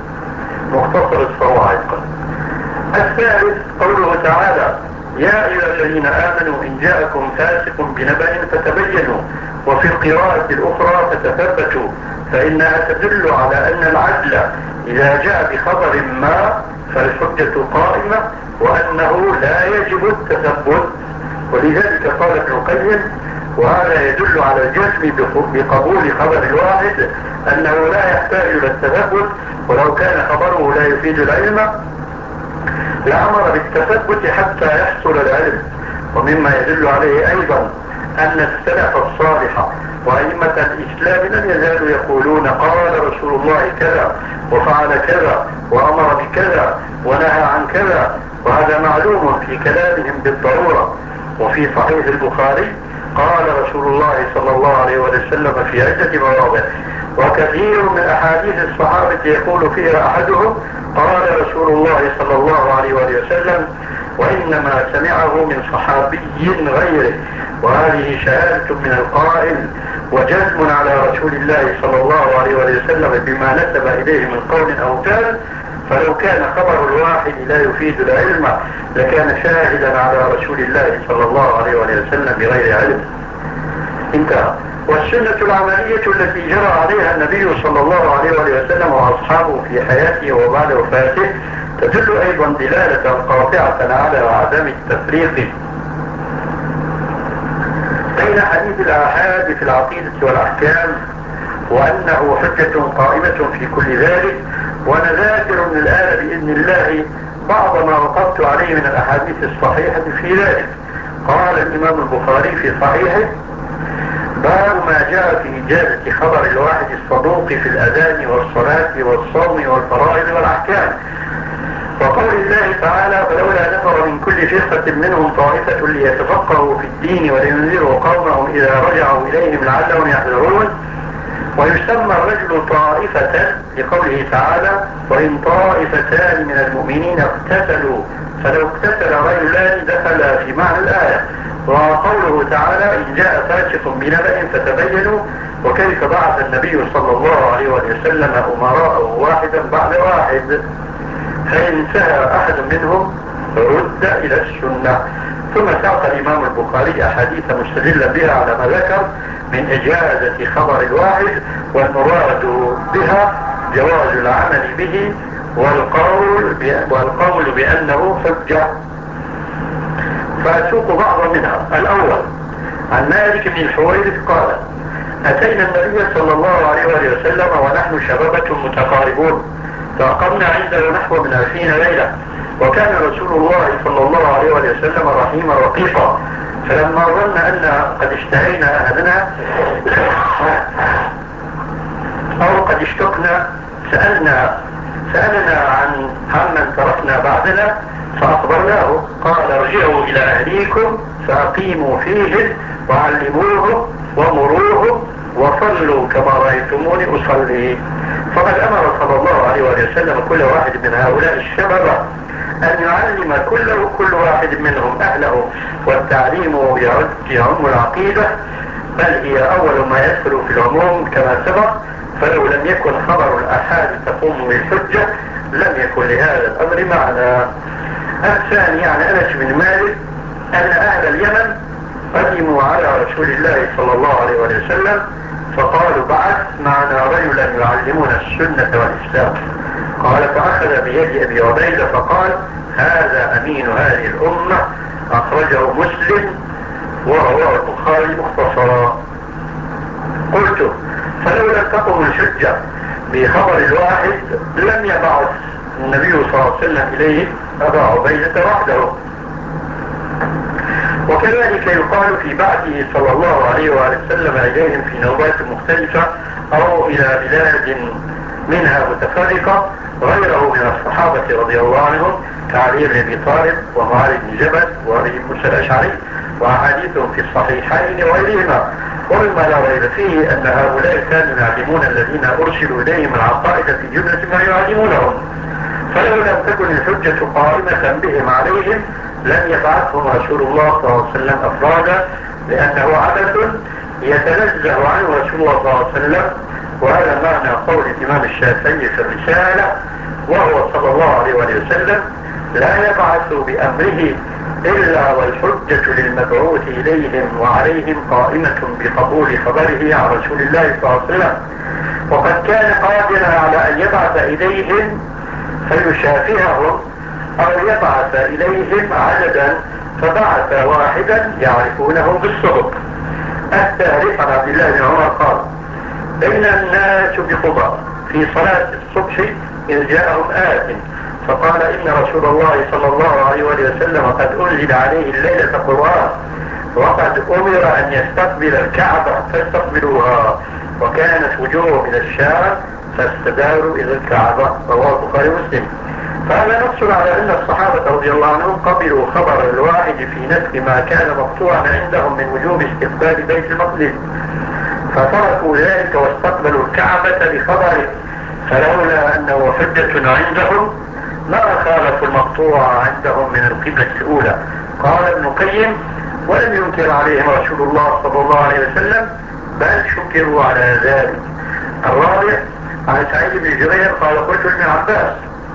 [SPEAKER 1] مختصر الصواعق. الثالث قوله تعالى: يا أيها الذين آمنوا إن جاءكم فاسق بنبأ فتبينوا، وفي القراءة الأخرى فتثبتوا، فإنها تدل على أن العدل إذا جاء بخبر ما فالحجة قائمة، وأنه لا يجب التثبت. ولذلك قال ابن القيم: وهذا يدل على الجزم بقبول خبر الواحد، أنه لا يحتاج إلى التثبت، ولو كان خبره لا يفيد العلم لأمر بالتثبت حتى يحصل العلم. ومما يدل عليه أيضا أن السلف الصالح وأئمة الإسلام لم يزالوا يقولون: قال رسول الله كذا وفعل كذا وأمر بكذا ونهى عن كذا، وهذا معلوم في كلامهم بالضرورة. وفي صحيح البخاري قال رسول الله صلى الله عليه وسلم في عدة مواضع، وكثير من أحاديث الصحابة يقول فيها أحدهم: قال رسول الله صلى الله عليه وسلم، وإنما سمعه من صحابي غيره. وهذه شهادة من القائل وجزم على رسول الله صلى الله عليه وسلم بما نسب إليه من قول أو فعل. فلو كان خبر الواحد لا يفيد العلم لكان شاهدا على رسول الله صلى الله عليه وسلم بغير علم. انتهى. والسنة العملية التي جرى عليها النبي صلى الله عليه وسلم وأصحابه في حياته وبعد وفاته تدل أيضا دلالة قاطعة على عدم التفريق بين حديث الآحاد في العقيدة والأحكام، وأنه حجة قائمة في كل ذلك. ونذاكر من الآن بإذن الله بعض ما وقفت عليه من الأحاديث الصحيحة في ذلك. قال الإمام البخاري في صحيحه: باب ما جاء في إجازة خبر الواحد الصدوق في الأذان والصلاة والصوم والفرائض والأحكام. وقول الله تعالى: فلولا نفر من كل فرقة منهم طائفة ليتفقهوا في الدين ولينذروا قومهم إذا رجعوا إليهم لعلهم يحذرون. ويسمى الرجل طائفة لقوله تعالى: وإن طائفتان من المؤمنين اقتتلوا فلو اقتتل رجلان دخل في معنى الآية. وقوله تعالى: إن جاء فاسق بنبأ فتبينوا، وكيف بعث النبي صلى الله عليه وسلم أمراءه واحدا بعد واحد، فإن انتهى أحد منهم رد إلى السنة. ثم ساق الإمام البخاري أحاديث مستدلا بها على ما ذكر من إجازة خبر الواحد، والمراد بها جواز العمل به والقول, والقول بأنه حجة. فأسوق بعضا منها. الأول عن مالك بن الحويرث قال: أتينا النبي صلى الله عليه وسلم ونحن شبابة متقاربون، فأقمنا عنده نحو من عشرين ليلة، وكان رسول الله صلى الله عليه وسلم رحيما رقيقا. فلما ظن أن قد اشتهينا أهلنا أو قد اشتقنا سألنا سألنا عن عمن تركنا بعدنا، فأخبرناه. قال: ارجعوا إلى أهليكم فأقيموا فيهم وعلموهم ومروهم وصلوا كما رأيتموني أصلي. فقد أمر صلى الله عليه وسلم كل واحد من هؤلاء الشباب أن يعلم كل, كل واحد منهم أهله، والتعليم يعم العقيدة، بل هي أول ما يدخل في العموم كما سبق. فلو لم يكن خبر الآحاد تقوم بالحجة لم يكن لهذا الأمر معنى. الثاني عن أنس بن مالك أن أهل اليمن قدموا على رسول الله صلى الله عليه وسلم فقالوا: بعث معنا رجلا يعلمنا السنة والإسلام. قال فأخذ بيد أبي عبيدة فقال هذا أمين هذه الأمة، أخرجه مسلم ورواه البخاري مختصرا. قلت فلو لم تقم الحجة بخبر الواحد لم يبعث النبي صلى الله عليه وسلم إليه أبا عبيدة وحده. وكذلك يقال في بعثه صلى الله عليه وآله وسلم إليهم في نوبات مختلفة أو إلى بلاد منها متفرقة غيره من الصحابة رضي الله عنهم كعلي بن أبي طالب ومعاذ بن جبل وأبي موسى الأشعري، وأحاديثهم في الصحيحين وغيرهما. ومما لا ريب فيه أن هؤلاء كانوا يعلمون الذين أرسلوا إليهم العقائد في جملة ما يعلمونهم، فلو لم تكن الحجة قائمة بهم عليهم لم يبعثهم رسول الله صلى الله عليه وسلم أفرادا، لأنه عبث يتنزه عنه رسول الله صلى الله عليه وسلم. وهذا معنى قول الإمام الشافعي في الرسالة، وهو صلى الله عليه وسلم لا يبعث بأمره إلا والحجة للمبعوث إليهم وعليهم قائمة بقبول خبره عن رسول الله صلى الله عليه وسلم. وقد كان قادرا على أن يبعث إليهم فيشافههم أو يبعث إليهم عددا، فبعث واحدا يعرفونه بالصدق. الثالث عن عبد الله بن عمر قال بين الناس بقضاء في صلاة الصبح إذ جاءهم آت فقال إن رسول الله صلى الله عليه وسلم قد أنزل عليه الليلة قرآن وقد أمر أن يستقبل الكعبة فاستقبلوها، وكانت وجوه من الشام فاستداروا إلى الكعبة. رواه البخاري ومسلم. فهذا نص على أن الصحابة رضي الله عنهم قبلوا خبر الواحد في نفس ما كان مقطوعا عندهم من وجوب استقبال بيت المقدس، فتركوا ذلك واستقبلوا الكعبة بخبره، فلولا أنه حجة عندهم ما خالفوا المقطوع عندهم من القبلة الأولى. قال ابن القيم ولم ينكر عليهم رسول الله صلى الله عليه وسلم بل شكروا على ذلك. الرابع عن سعيد بن جبير قال قلت لابن عباس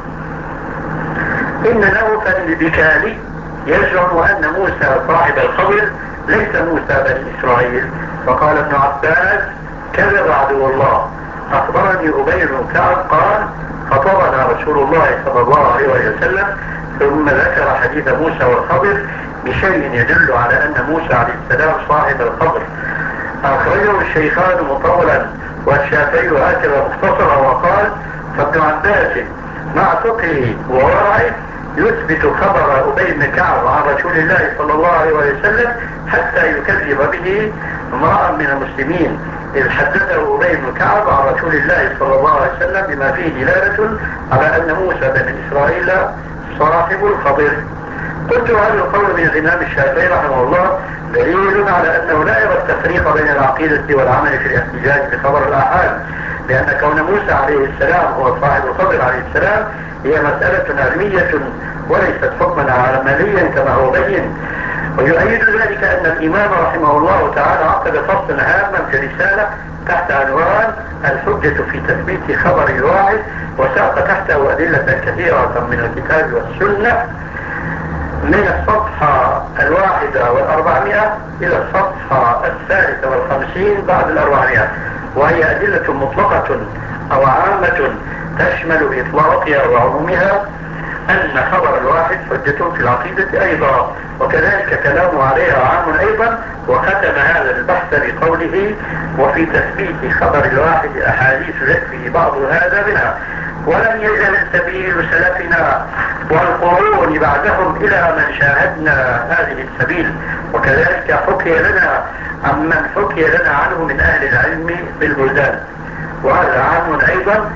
[SPEAKER 1] إن نوفا البكالي يزعم أن موسى صاحب الخضر ليس موسى بني إسرائيل، فقال ابن عباس كذب عدو الله. أخبرني أبي بن كعب قال خطبنا رسول الله صلى الله عليه وسلم ثم ذكر حديث موسى والخضر بشيء يدل على أن موسى عليه السلام صاحب الخضر. أخرجه الشيخان مطولا والشافعي هكذا مختصرا، وقال فابن عباس مع فقهه وورعه يثبت خبر أبي بن كعب عن رسول الله صلى الله عليه وسلم حتى يكذب به امرأ من المسلمين، إذ حدثه أبي بن كعب عن رسول الله صلى الله عليه وسلم بما فيه دلالة على أن موسى بن إسرائيل صاحب الخضر. قلت هذا القول من الإمام الشافعي رحمه الله دليل على أنه لا يرى التفريق بين العقيدة والعمل في الاحتجاج بخبر الآحاد، لأن كون موسى عليه السلام هو صاحب الخضر عليه السلام هي مسألة علمية وليست حكما عمليا كما هو بين. ويؤيد ذلك أن الإمام رحمه الله تعالى عقد فصلا هاما في رسالة تحت عنوان الحجة في تثبيت خبر الواحد، وساق تحته أدلة كثيرة من الكتاب والسنة من الصفحة الواحدة والأربعمائة إلى الصفحة الثالثة والخمسين بعد الأربعمائة، وهي أدلة مطلقة أو عامة تشمل إطلاقها وعمومها أن خبر الواحد حجة في العقيدة أيضا، وكذلك كلامه عليها عام أيضا. وختم هذا البحث بقوله وفي تثبيت خبر الواحد أحاديث يكفي بعض هذا منها، ولم يزل سبيل سلفنا والقرون بعدهم إلى من شاهدنا هذه السبيل، وكذلك حكي لنا عمن حكي لنا عنه من أهل العلم بالبلدان، وهذا عام أيضا.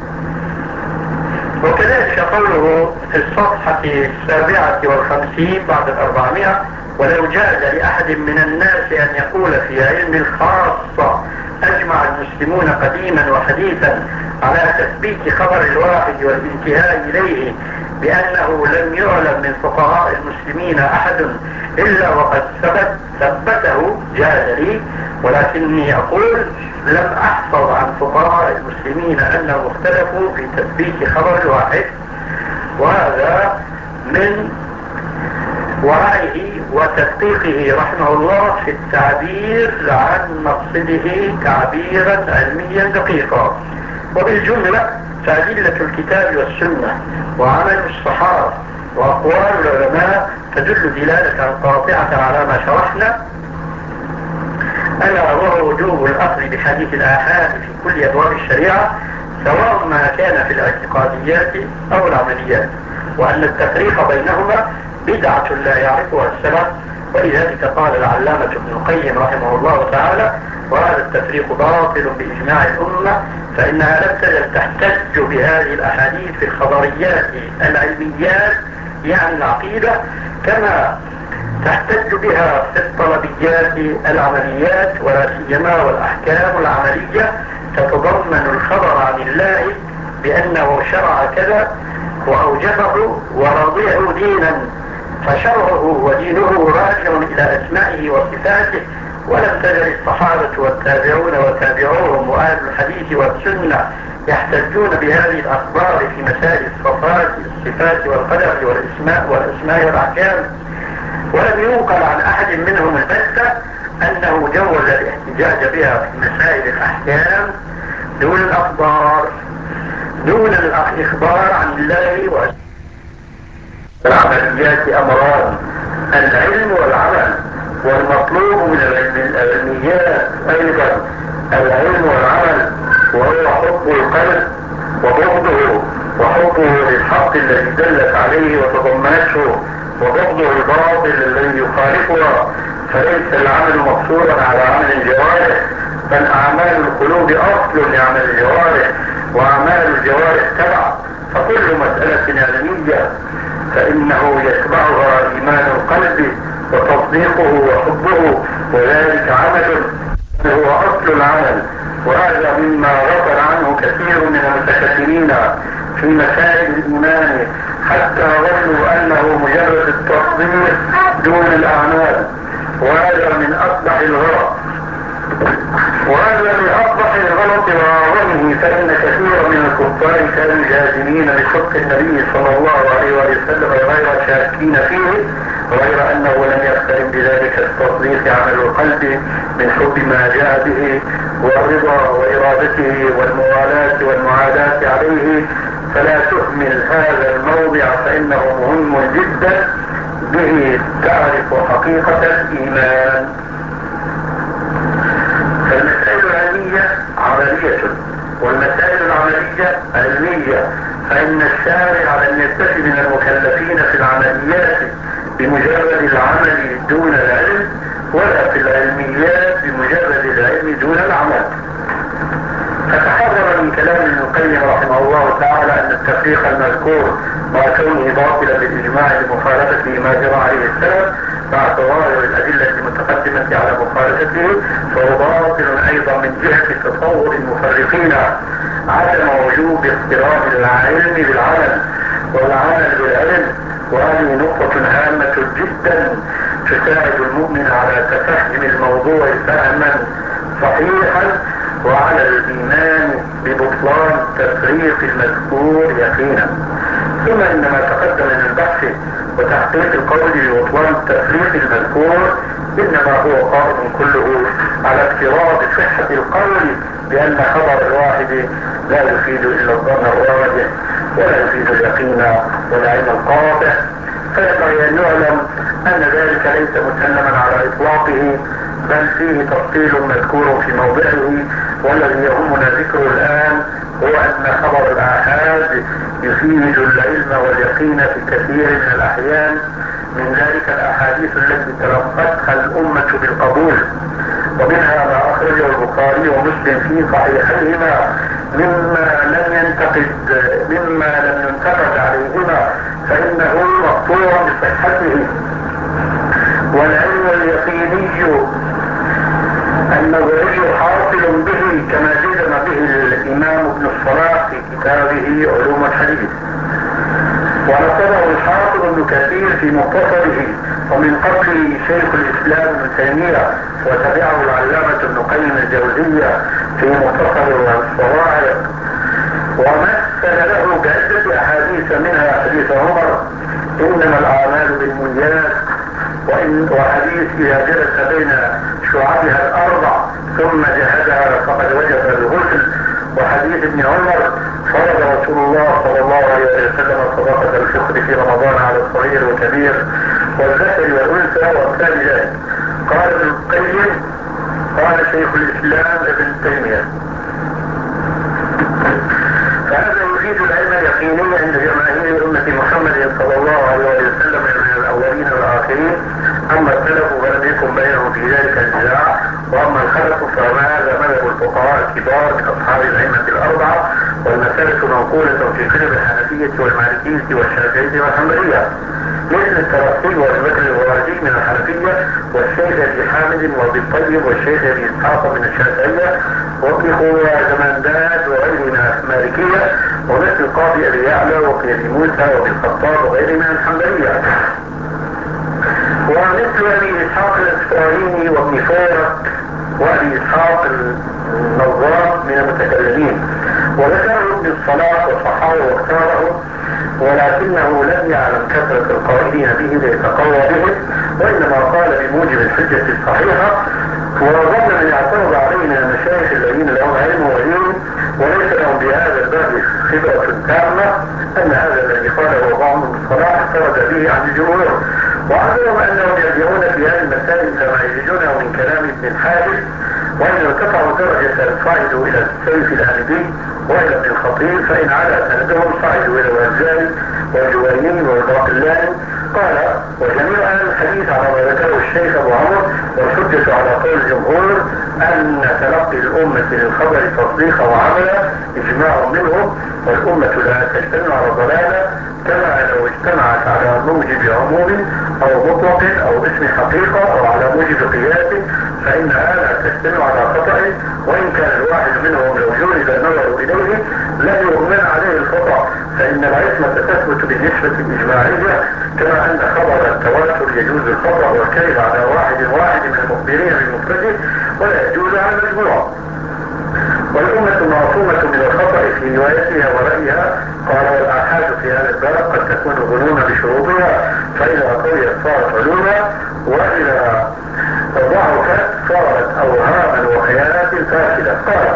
[SPEAKER 1] وكذلك قوله في الصفحة السابعة والخمسين بعد الأربعمائة ولو جاز لأحد من الناس أن يقول في علم الخاصة أجمع المسلمون قديما وحديثا على تثبيت خبر الواحد والانتهاء إليه بأنه لم يعلم من فقهاء المسلمين أحد إلا وقد ثبت ثبته جاز لي، ولكني أقول لم أحفظ عن فقهاء المسلمين أنهم اختلفوا في تثبيت خبر الواحد. وهذا من ورعه وتدقيقه رحمه الله في التعبير عن مقصده تعبيرا علميا دقيقا. وبالجملة فأدلة الكتاب والسنة وعمل الصحابة وأقوال العلماء تدل دلالة قاطعة على ما شرحنا، ألا وهو وجوب الأخذ بحديث الآحاد في كل أبواب الشريعة سواء ما كان في الاعتقاديات أو العمليات، وأن التفريق بينهما بدعة لا يعرفها السلف. ولذلك قال العلامة ابن القيم رحمه الله تعالى: وهذا التفريق باطل بإجماع الأمة، فإنها لم تزل تحتج بهذه الأحاديث في الخبريات العلميات يعني العقيدة، كما تحتج بها في الطلبيات العمليات، ولا سيما والأحكام العملية تتضمن الخبر عن الله بأنه شرع كذا وأوجبه ورضيه دينا، فشرعه ودينه راجع إلى أسمائه وصفاته. ولم تزل الصحابة والتابعون وتابعوهم وأهل الحديث والسنة يحتجون بهذه الأخبار في مسائل الصفات الصفات والقدر والأسماء والأسماء والأحكام، ولم ينقل عن أحد منهم البتة أنه جوز الاحتجاج بها في مسائل الأحكام دون الأخبار دون الإخبار عن الله. والعمليات أمران: العلم والعمل، والمطلوب من العلميات أيضا العلم والعمل، وهو حب القلب وبغضه، وحبه للحق الذي دلت عليه وتضمنته، وبغضه الباطل الذي يخالفها. فليس العمل مقصورا على عمل الجوارح، بل أعمال القلوب أصل لعمل الجوارح، وأعمال الجوارح تبع. فكل مسألة علمية فإنه يتبعها إيمان القلب وتصديقه وحبه، وذلك عمل هو أصل العمل. وهذا مما غفل عنه كثير من المتكلمين في مسائل الإيمان، حتى ظنوا أنه مجرد التصديق دون الأعمال، وهذا من أقبح الغلط وهذا من أقبح الغلط وأعظمه. فإن كثير من الكفار كانوا جازمين بصدق النبي صلى الله عليه وسلم غير شاكين فيه، غير أنه لم يقترن بذلك التصديق عمل القلب من حب ما جاء به والرضا وإرادته والموالاة والمعاداة عليه. فلا تهمل هذا الموضع، فإنه مهم جدا، به تعرف حقيقة الإيمان. فالمسائل العلمية عملية، والمسائل العملية علمية. فإن الشارع لم يكتفي من المكلفين في العمليات بمجرد العمل دون العلم، ولا في العلميات بمجرد العلم دون العمل. فتحرر من كلام ابن القيم رحمه الله تعالى أن التفريق المذكور مع كونه باطلا بالإجماع لمخالفته ما جرى عليه السلف مع تظاهر الأدلة المتقدمة على مخالفته، فهو باطل أيضا من جهة تصور المفرقين عدم وجوب اقتران العلم بالعمل والعمل بالعلم. وهذه نقطة هامة جدا تساعد المؤمن على تفهم الموضوع فهما صحيحا، وعلى الإيمان ببطلان التفريق المذكور يقينا. ثم إن ما تقدم من البحث وتحقيق القول ببطلان التفريق المذكور إنما هو قائم كله على افتراض صحة القول بأن خبر الواحد لا يفيد إلا الظن الراجح، ولا يفيد اليقين والعلم القاطع. فينبغي أن يعلم أن ذلك ليس مسلما على إطلاقه، بل فيه تفصيل مذكور في موضعه. والذي يهمنا ذكره الآن هو أن خبر الآحاد يفيد العلم واليقين في كثير من الأحيان، من ذلك الأحاديث التي تلقتها الأمة بالقبول، ومنها ما أخرجه البخاري ومسلم في صحيحيهما مما لم ينتقد مما لم ينتقد عليهما، فإنه مقطوع بصحته. والعلم اليقيني النظري حاصل به كما جزم به الإمام ابن الصلاح في كتابه علوم الحديث، ونصره الحافظ ابن كثير في مختصره، ومن قبله شيخ الإسلام ابن تيمية، وتبعه العلامة ابن قيم الجوزية في مختصر الصواعق، ومثل له بعدة أحاديث منها حديث عمر إنما الأعمال بالنيات، وإن وحديث إذا جلس بين شعابها الأربع ثم جهدها فقد وجب الغسل، وحديث ابن عمر فرض رسول الله صلى الله عليه وسلم صدقة الفطر في رمضان على الصغير والكبير والذكر والأنثى وأمثال ذلك. قال ابن القيم قال شيخ الإسلام ابن تيمية: فهذا يفيد العلم اليقيني عند جماهير أمة محمد صلى الله عليه وسلم من الأولين والآخرين. أما السلف فلم يكن بينهم في ذلك النزاع، وأما الخلف فهذا مذهب الفقهاء الكبار من أصحاب الأئمة الأربعة، والمسألة منقولة في كتب الحنفية والمالكية والشافعية والحنبلية، مثل الترقي والبكر الغوازي من الحنفية، والشيخ ابي حامد وابي الطيب والشيخ ابي اسحاق من الشافعية، وابن خوازمنداد وغيره من المالكية، ومثل قاضي ابي يعلى وابن ابي موسى وابن الخطاب وغيره من الحنبلية، ومثل ابي اسحاق الاسفرايني وابن فورك وابي اسحاق النظار من المتكلمين، وذكره ابن الصلاح وصححه واختاره، ولكنه لم يعلم كثرة القائلين به ليتقوى به، وإنما قال بموجب الحجة الصحيحة. وظن من يعترض عليه من المشايخ الذين لهم علم ودين وليس لهم بهذا الباب خبرة تامة أن هذا الذي قاله بعض الصلاح خرج به عن الجمهور، وعلمهم أنهم يرجعون في هذه المسائل إلى ما يجدونه من كلام ابن الحاجب، وإن ارتفعوا درجة صعدوا إلى السيف الآمدي وإلى ابن الخطيب، فإن على سندهم صعدوا إلى الغزالي والجويني والباقلاني. قال: وجميع أهل الحديث على ما ذكره الشيخ أبو عمرو، والحجة على قول الجمهور أن تلقي الأمة للخبر تصديقا وعملا إجماع منهم، والأمة لا تجتمع على ضلالة، كما لو اجتمعت على موجب عموم أو مطلق أو اسم حقيقة أو على موجب قياس، فإنها لا تجتمع على خطأ، وإن كان الواحد منهم لو جوز النظر إليه لم يؤمن عليه الخطأ، فإن العصمة تثبت بالنسبة الإجماعية، كما أن خبر التواتر يجوز الخطأ والكذب على واحد واحد من المخبرين بمفرده ولا يجوز على المجموع. والأمة معصومة من الخطأ في روايتها ورأيها. قال: والآحاد في هذا الباب قد تكون ظنونا بشروطها، فإذا قويت صارت علوما، وإذا ضعفت صارت أوهاما وخيانات فاسدة. قال: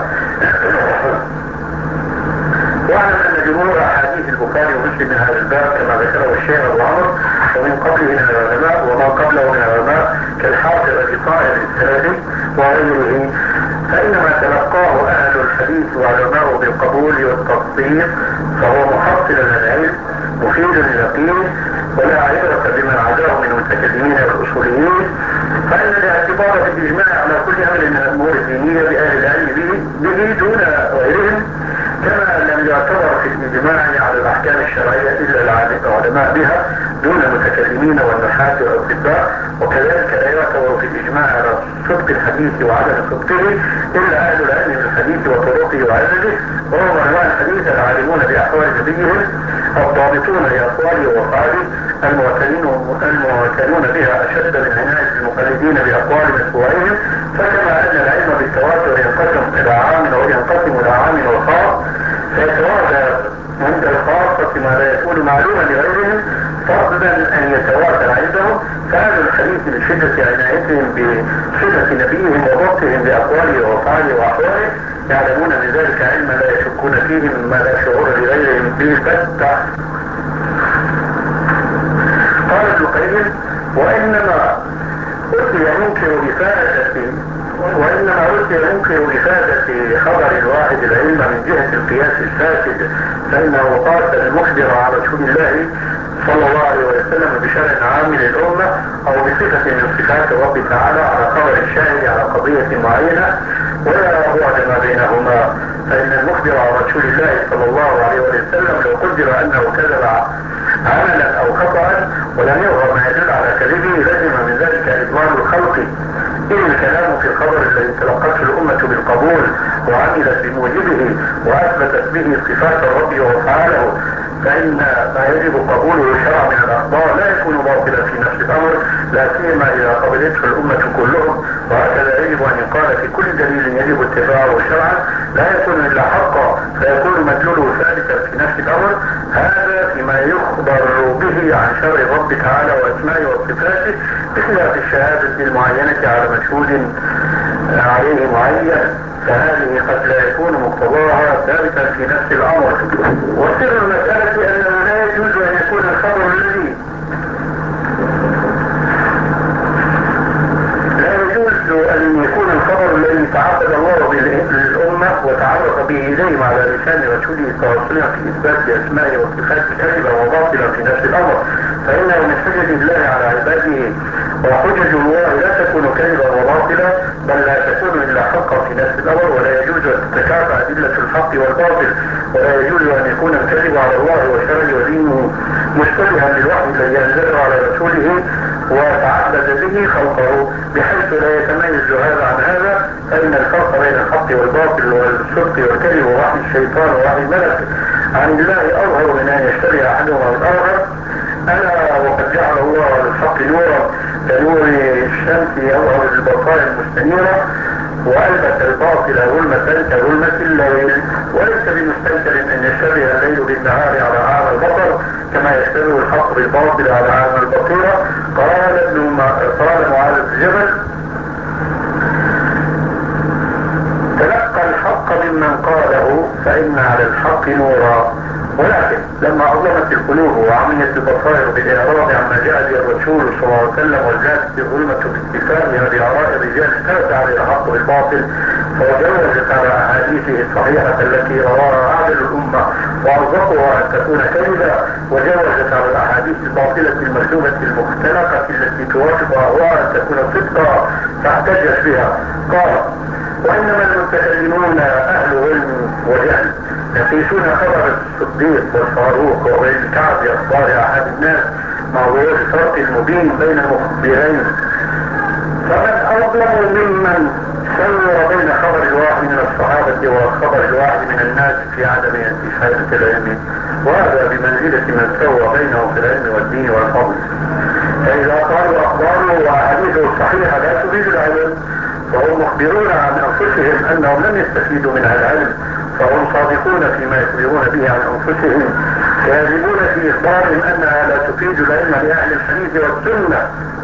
[SPEAKER 1] واعلم أن جمهور أحاديث البخاري ومسلم من هذا الباب كما ذكره الشيخ أبو عمرو ومن قبله من العلماء وما قبله من العلماء كالحافظ أبي طاهر السلفي وغيره، فإنما تلقاه أهل الحديث وعلماءه بالقبول والتصديق، فهو محصل للعلم مفيد لليقين، ولا عبرة بمن عداه من المتكلمين والأصوليين، فإن الاعتبار بالإجماع على كل أمر من الأمور الدينية بأهل العلم به دون غيرهم، كما لم يعتبر في الإجماع على الأحكام الشرعية إلا العلماء بها دون المتكلمين والنحاة والأطباء، وكذلك لا يعتبر في الإجماع على صدق الحديث وعدم صدقه إلا أهل العلم بالحديث وطرقه وعدده، وهم علماء الحديث العالمون بأحوال نبيهم الضابطون لأقواله وأفعاله المعتنون بها أشد من عناية المقلدين بأقوال متبوعيهم. فكما أن العلم بالتواتر ينقسم إلى عام وينقسم إلى عام وخاص، فيتواتر عند الخاصة ما لا يكون معلوما لغيرهم فضلا أن يتواتر عندهم، فأهل الحديث من شدة عنايتهم بصفة نبيهم وضبطهم بأقواله وأفعاله وأحواله يعلمون من ذلك علما لا يشكون فيه مما لا شعور لغيرهم به البتة. قال ابن القيم: وإنما أتي منكر إفادة وإنما أتي منكر إفادة خبر الواحد العلم من جهة القياس الفاسد، فإنه قاس المخبر على رسول الله صلى الله عليه وسلم بشرع عام للأمة أو بصفة من صفات الرب تعالى على خبر الشاهد على قضية معينة، ولا بعد ما بينهما، فإن المخبر على رسول الله صلى الله عليه وسلم لو قدر أنه كذب عملا أو خطأ ولم يظهر ما يدل على كذبه لزم من ذلك إضلال الخلق، إن الكلام في الخبر الذي تلقته الأمة بالقبول وعملت بموجبه وأثبتت به صفات الرب وأفعاله، فإن ما يجب قبوله شرعا من الأخبار لا يكون باطلا في نفس الأمر، لا سيما إذا قبلته الأمة كلهم. وهكذا يجب أن يقال في كل دليل يجب اتباعه شرعا لا يكون إلا حقا، فيكون مدلوله ثابتا في نفس الأمر. هذا فيما يخبر به عن شرع الرب تعالى وأسمائه وصفاته، بخلاف الشهادة المعينة على مشهود عليه معين فهذه قد لا يكون مقتضاها ثابتا في نفس الأمر. وسر المسألة أنه لا يجوز أن يكون الخبر الذي لا يجوز أن يكون الخبر الذي تعبد الله للأمة وتعرف به إليهم على لسان رسوله صلى الله عليه وسلم في إثبات أسمائه وصفاته كذبا وباطلا في نفس الأمر، فإنه من حجج الله على عباده، وحجج الله لا تكون كذبا وباطلا بل لا تكون إلا حقا في نفس الأمر، ولا يجوز أن تتكافأ أدلة الحق والباطل، ولا يجوز أن يكون الكذب على الله وشرعه ودينه مشتبها بالوحي الذي أنزله على رسوله وتعبد به خلقه، بحيث لا يتميز هذا عن هذا، فإن الفرق بين الحق والباطل والصدق والكذب ووحي الشيطان ووحي الملك عن الله أظهر من أن يشتبه أحدهما بالآخر. ألا وقد جعل الله للحق نورا كنور الشمس يظهر بالبصائر المستنيرة، وألبس الباطل ظلمة كظلمة الليل، وليس بمستنكر أن يشتبه الليل بالنهار على أعمى البصر كما يشتبه الحق بالباطل على أعمى البصيرة. قال ابن قال معاذ بن جبل: تلقى الحق ممن قاله فإن على الحق نورا، ولكن لما أظلمت القلوب وعميت البصائر بالإعراض عما جاء به الرسول صلى الله عليه وسلم وزادت الظلمة باستفادها بآراء الرجال استوت على الحق بالباطل، فوجوزت على أحاديثه الصحيحة التي رواها أعدل الأمة وأرزقها أن تكون كذبا، وجوزت على الأحاديث الباطلة المكذوبة المختلقة التي توافق أهواء أن تكون صدقا فاحتجت بها. قال: وإنما المتكلمون أهل علم وجهل يقيسون خبر الصديق والفاروق وغير كعب أخبار أحد الناس مع ظهور الفرق المبين بين المخبرين، فمن أظلم ممن سوى بين خبر الواحد من الصحابة وخبر الواحد من الناس في عدم استفادة العلم، وهذا بمنزلة من سوى بينه في العلم والدين والفضل. فإذا قالوا أخباره وأحاديثه الصحيحة لا تفيد العلم فهم مخبرون عن أنفسهم أنهم لم يستفيدوا منها العلم، فهم صادقون فيما يخبرون به عن أنفسهم، كاذبون في إخبارهم أنها لا تفيد العلم لأهل الحديث والسنة.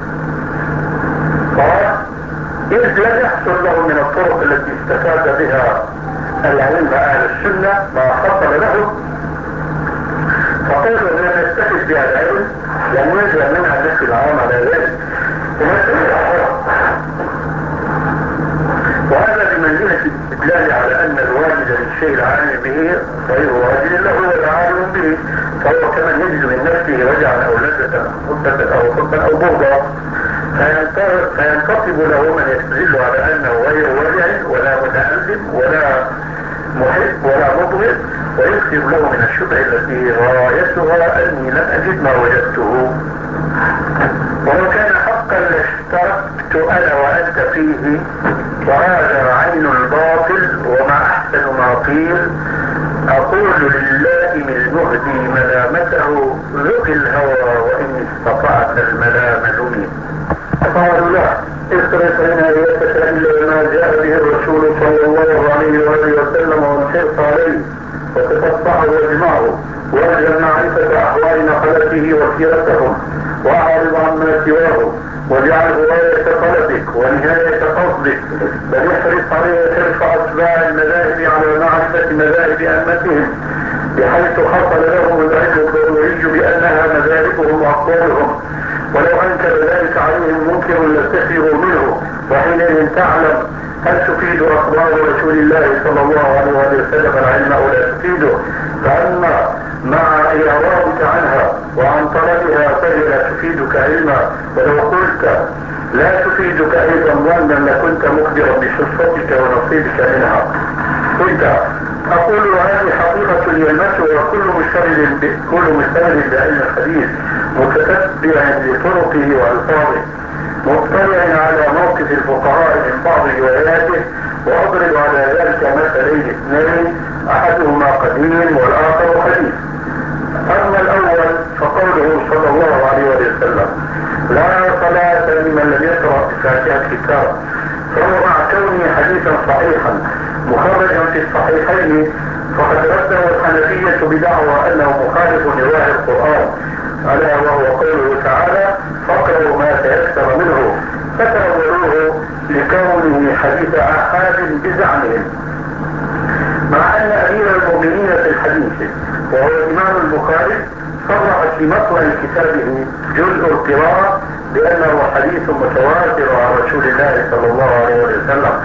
[SPEAKER 1] قال: إذ لم يحصل لهم من الطرق التي استفاد بها العلم أهل السنة ما حصل لهم، فقالوا لم يستفد بها العلم لم يجب منها النفس العام على ذلك، وهذا بمنزلة الاستدلال على أن الواجد للشيء العالم به غير واجد له ولا عالم به، فهو كمن يجد من نفسه وجعا أو لذة حبة أو حبا أو بغضا، فينتصب له من يستدل على أنه غير واجع ولا متألم ولا محب ولا مبغض، ويكثر له من الشبه التي غايتها أني لم أجد ما وجدته. ولو كان حقا لاشتركت أنا وأنت فيه، وهذا عين الباطل وما أحسن ما قيل. أقول للائم المهدي ملامته ذق الهوى وإن استطعت الملام لمي. قالوا لا اصرف عنايتك إلا ما جاء به الرسول صلى الله عليه وآله وسلم وانحرص عليه وتقطعه واجمعه، واجعل معرفة أحوال نقلته وسيرتهم، وأعرض عما سواه، واجعله غاية طلبك ونهاية قصدك، بل احرص عليه ترفع أتباع المذاهب على معرفة مذاهب أئمتهم، بحيث حصل لهم العلم الضروري بأنها مذاهبهم وأقوالهم، ولو أنكر ذلك عليهم منكر لسخروا منه، وحينئذ تعلم هل تفيد أخبار رسول الله صلى الله عليه وسلم العلم أو لا تفيده، فأما مع إعراضك عنها وعن طلبها فهي لا تفيدك علما، ولو قلت لا تفيدك أيضا ظنا لكنت مخبرا بحصتك ونصيبك منها. قلت: أقول هذه حقيقة يلمسها كل مشتغل كل مشتغل بعلم الحديث متتبع لطرقه وألفاظه، مطلع على موقف الفقهاء من بعض رواياته، وأضرب على ذلك مثلين اثنين أحدهما قديم والآخر حديث. أما الأول فقوله صلى الله عليه وسلم: لا صلاة لمن لم يقرأ بفاتحة الكتاب، فهو مع كونه حديثا صحيحا مخرجا في الصحيحين فقد رده الحنفية بدعوى أنه مخالف لظاهر القرآن، ألا وهو قوله تعالى: فاقرأوا ما تيسر منه، فتأولوه لكونه حديث آحاد بزعمهم، مع أن أمير المؤمنين في الحديث وهو الإمام البخاري صرح في مطلع كتابه جزء القراءة بأنه حديث متواتر عن رسول الله صلى الله عليه وسلم.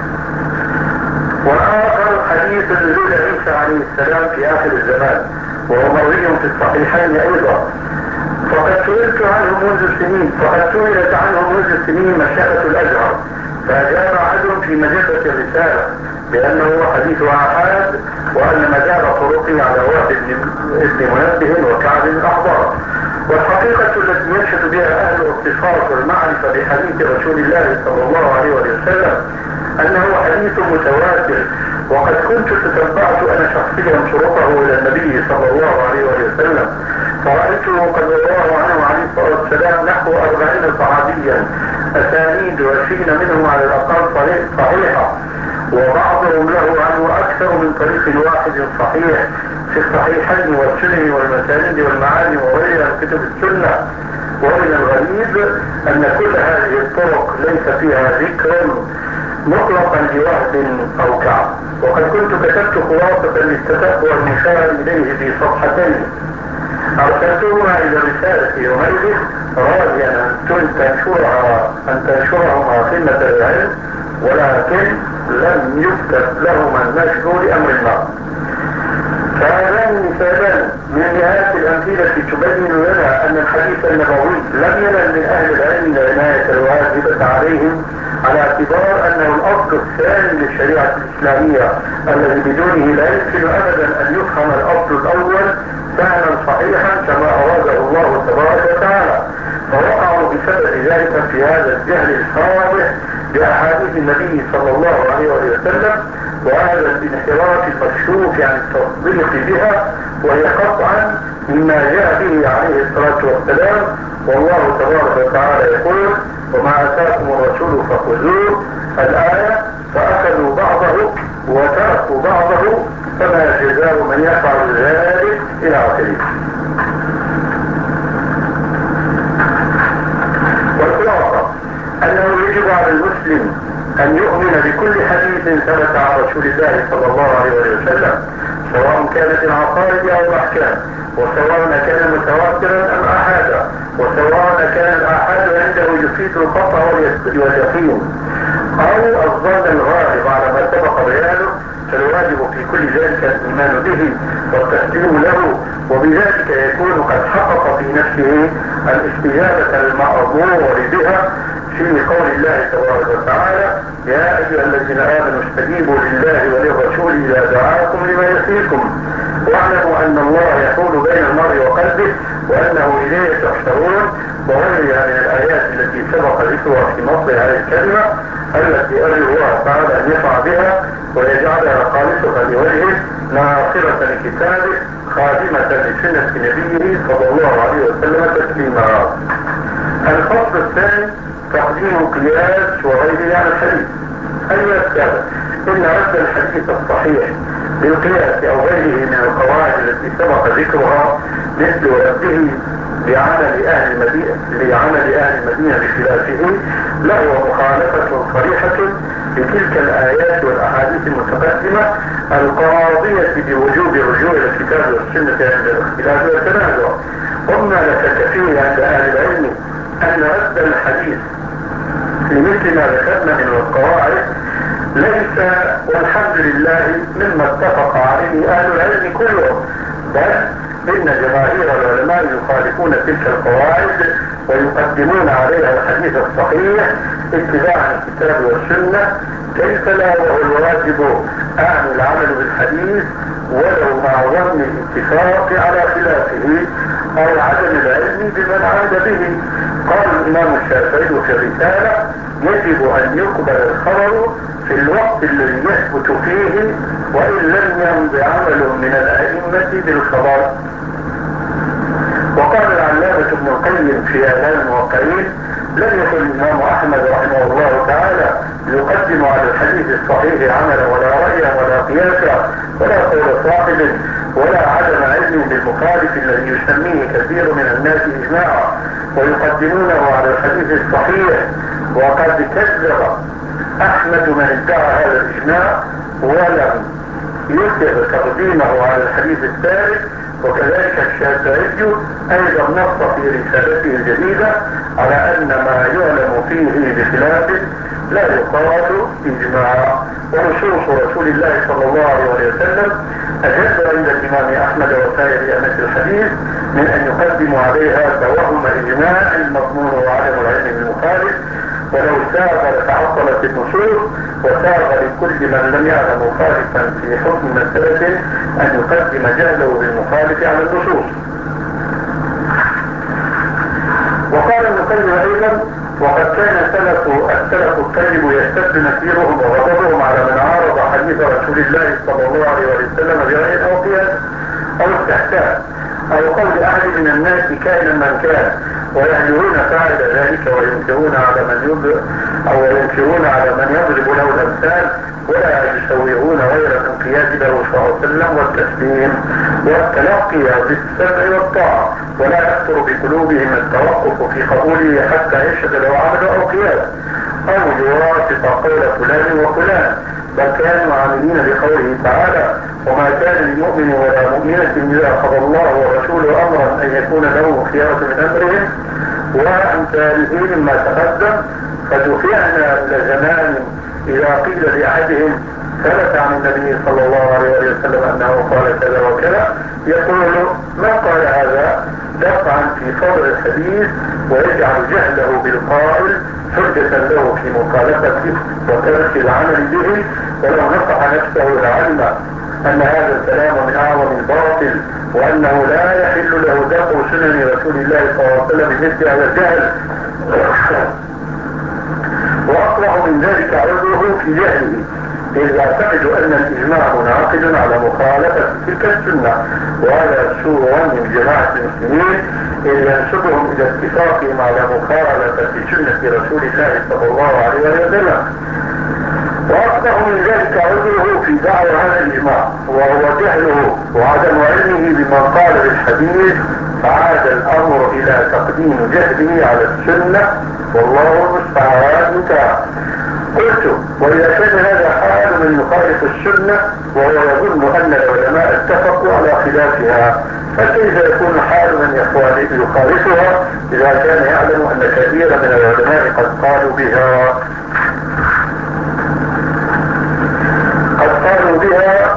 [SPEAKER 1] وآخر حديث نزول عيسى عليه السلام في آخر الزمان وهو مروي في الصحيحين أيضا، فقد سئلت عنه منذ سنين فقد سئلت عنه منذ سنين مشيخة الأزهر، فأجاب عدل في مجلة الرسالة بأنه حديث آحاد وأن مدار طرقه على وهب ابن منبه وكعب الأحبار. والحقيقة التي يشهد بها أهل الاختصاص والمعرفة بحديث رسول الله صلى الله عليه وسلم أنه حديث متواتر، وقد كنت تتبعت أنا شخصيا شروطه إلى النبي صلى الله عليه وسلم، فرأيته قد رواه عنه عليه الصلاة والسلام نحو أربعين صحابيا أسانيد وعشرين منهم على الأقل صحيحة، وبعضهم له عنه أكثر من طريق واحد صحيح في الصحيحين والسنن والمسانيد والمعاني وغيرها من كتب السنة. ومن الغريب أن كل هذه الطرق ليس فيها ذكر مطلقا لوهب أو كعب، وقد كنت كتبت خلاصة للتتبع المشار إليه في صفحتين أرسلتهما إلى رسالة يومئذ راجيا أن تنشرها أن تنشرهما قمة العلم، ولكن لم يكتب لهما النشر لأمر الله. فهذان مثالان من نهاية الأمثلة تبين لنا أن الحديث النبوي لم ينل من أهل العلم العناية الواجبة عليهم، على اعتبار أنه الأصل الثاني للشريعة الإسلامية الذي بدونه لا يمكن أبدا أن يفهم الأصل الأول فهما صحيحا كما أراده الله تبارك وتعالى، فوقعوا بسبب ذلك في هذا الجهل الفاضح بأحاديث النبي صلى الله عليه وسلم وهذا الانحراف المكشوف عن التصديق بها، وهي قطعا مما جاء به عليه الصلاة والسلام. والله تبارك وتعالى يقول: وما آتاكم الرسول فخذوه، الآية فأخذوا بعضه وتركوا بعضه فما جزاء من يفعل ذلك إلى آخره. والخلاصة أنه يجب على المسلم أن يؤمن بكل حديث ثبت عن رسول الله صلى الله عليه وسلم، سواء كانت العقائد أو الأحكام، وسواء كان متواترا أم آحادا، وسواء كان الآحاد عنده يفيد القطع واليقين أو الظن الغالب على ما سبق بيانه، فالواجب في كل ذلك الإيمان به والتسليم له، وبذلك يكون قد حقق في نفسه الاستجابة المأمور بها في قول الله تبارك وتعالى: يا أيها الذين آمنوا استجيبوا لله وللرسول إذا دعاكم لما يحييكم واعلموا أن الله يحول بين المرء وقلبه وأنه إليه تحشرون، وغيرها من الآيات التي سبق ذكرها في مصر هذه الكلمة التي أرجو الله تعالى أن يفع بها ويجعلها خالصة لوجهه ناصرة لكتابه خادمة لسنة نبيه صلى الله عليه وسلم تسليما. الفصل الثاني تقديم القياس وغيره عن الحديث. أيها السادة، إن رد الحديث الصحيح بالقياس أو غيره من القواعد التي سبق ذكرها مثل رده لعمل أهل المدينة لعمل أهل المدينة بخلافه له مخالفة صريحة لتلك الآيات والأحاديث المتقدمة القاضية بوجوب الرجوع إلى الكتاب والسنة عند الاختلاف والتنازع. وما لك فيه عند أهل العلم أن رد الحديث لمثل ما ذكرنا من القواعد ليس والحمد لله مما اتفق عليه أهل العلم كلهم، بل إن جماهير العلماء يخالفون تلك القواعد ويقدمون عليها الحديث الصحيح اتباعا الكتاب والسنة، كيف لا وهو الواجب أعن العمل بالحديث ولو مع ظن الاتفاق على خلافه أو عدم العلم بمن عاد به. قال الإمام الشافعي في الرسالة: يجب أن يقبل الخبر في الوقت الذي يثبت فيه وإن لم يمض عمل من الأئمة بالخبر. وقال العلامة ابن القيم في إعلام الموقعين: لم يكن الإمام أحمد رحمه الله تعالى يقدم على الحديث الصحيح عملا ولا رأيا ولا قياسا ولا قول صاحب ولا عدم علم بالمخالف الذي يسميه كثير من الناس إجماعا، ويقدمونه على الحديث الصحيح، وقد كذب أحمد من ادعى هذا الإجماع ولم يكتب تقديمه على الحديث الثالث، وكذلك الشافعي أيضا نص في رسالته الجديدة على أن ما يعلم فيه بخلافه لا يقال إجماع. ونصوص رسول الله صلى الله عليه وسلم أجد عند الإمام أحمد وسائر أئمة الحديث من أن يقدموا عليها توهم إجماع المضمون وعدم العلم بالمخالف، ولو ساغ لتعطلت النصوص، وساغ لكل من لم يعلم مخالفا في حكم مسألة أن يقدم جهله بالمخالف على النصوص. وقال ابن القيم أيضا: وقد كان سلف السلف الطيب يشتد نكيرهم وغضبهم على من عارض حديث رسول الله صلى الله عليه وسلم برأي أو قياس أو استحسان أو قول أحد من الناس كائنا من كان، ويهجرون فاعل ذلك وينكرون على من يضرب أو ينكرون على من يضرب له الأمثال، ولا يسوغون غير الانقياد له صلى الله عليه وسلم والتسليم والتلقي بالسمع والطاعة، ولا يخطر بقلوبهم التوقف في قبوله حتى يشهد له عمل أو قياس أو يوافق قول فلان وفلان، بل كانوا عاملين بقوله تعالى: وما كان لمؤمن ولا مؤمنة إذا قضى الله ورسوله أمرا أن يكون له خيارة من أمرهم، وأمثاله مما تقدم. فدفعنا إلى زمان إذا قيل لأحدهم ثبت عن النبي صلى الله عليه وسلم أنه قال كذا وكذا، يقول: ما قال هذا؟ دفعا في صدر الحديث، ويجعل جهله بالقائل حجة له في مخالفته وترك العمل به، ولو نصح نفسه لعلم أن هذا الكلام من أعظم الباطل، وأنه لا يحل له دفع سنن رسول الله صلى الله عليه وسلم بمثل هذا الجهل. وأقرأ من ذلك عذره في جهله، إذ يعتقد أن الإجماع منعقد على مخالفة تلك السنة، وهذا سوء من جماعة المسلمين، إذ ينسبهم إلى اتفاقهم على مخالفة سنة رسول الله صلى الله عليه وسلم. وأقبح من ذلك عذره في دعوى هذا الإجماع، وهو جهله وعدم علمه بمن قال بالحديث، فعاد الأمر إلى تقديم جهله على السنة، والله المستعان. انتهى. قلت: وإذا كان هذا حال من يخالف السنة وهو يظن أن العلماء اتفقوا على خلافها، فكيف يكون حال من يخالفها إذا كان يعلم أن كثيرا من العلماء قد قالوا بها قد قالوا بها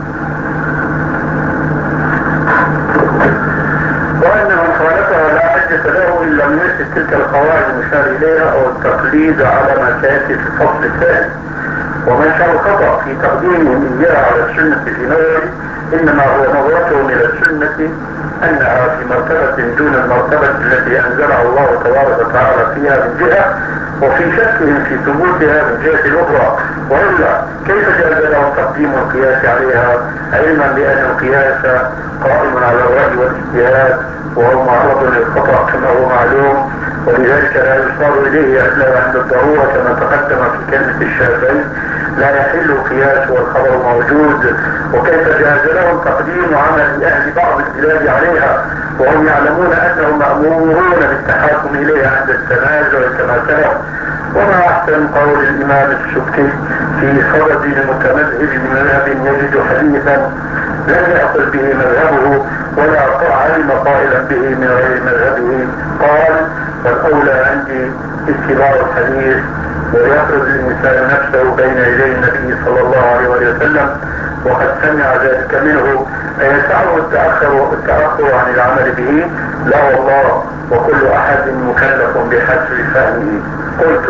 [SPEAKER 1] وأن من خالفها لا حجة له إلا من مثل تلك القواعد المشار إليها أو التقليد على ما سيأتي في الفصل الثاني. ومن شاء الخطأ في تقديمهم إياها على السنة في نظري إنما هو نظرتهم إلى السنة أنها في مرتبة دون المرتبة التي أنزلها الله تبارك وتعالى فيها من جهة، وفي شكهم في ثبوتها من جهة الأخرى. وإلا كيف جاز لهم تقديم القياس عليها، علما بأن القياس قائم على الرأي والاجتهاد وهو معرض للخطأ كما هو معلوم، ولذلك لا يصار إليه إلا عند الضرورة كما تقدم في كلمة الشافعي: لا يحل القياس والخبر موجود. وكيف جاز لهم تقديم عمل أهل بعض البلاد عليها وهم يعلمون أنهم مأمورون بالتحاكم إليها عند التنازع كما سلف. وما أحسن قول الإمام السبكي في صدد المتمذهب بمذهب يجد حديثا لم يأخذ به مذهبه ولا علم قائلا به من غير مذهبه، قال: فالأولى عندي اتباع الحديث، ويخرج الإنسان نفسه بين يدي النبي صلى الله عليه وسلم وقد سمع ذلك منه، أيسعه التأخر, التأخر عن العمل به؟ لا والله، وكل أحد مكلف بحسب فهمه. قلت: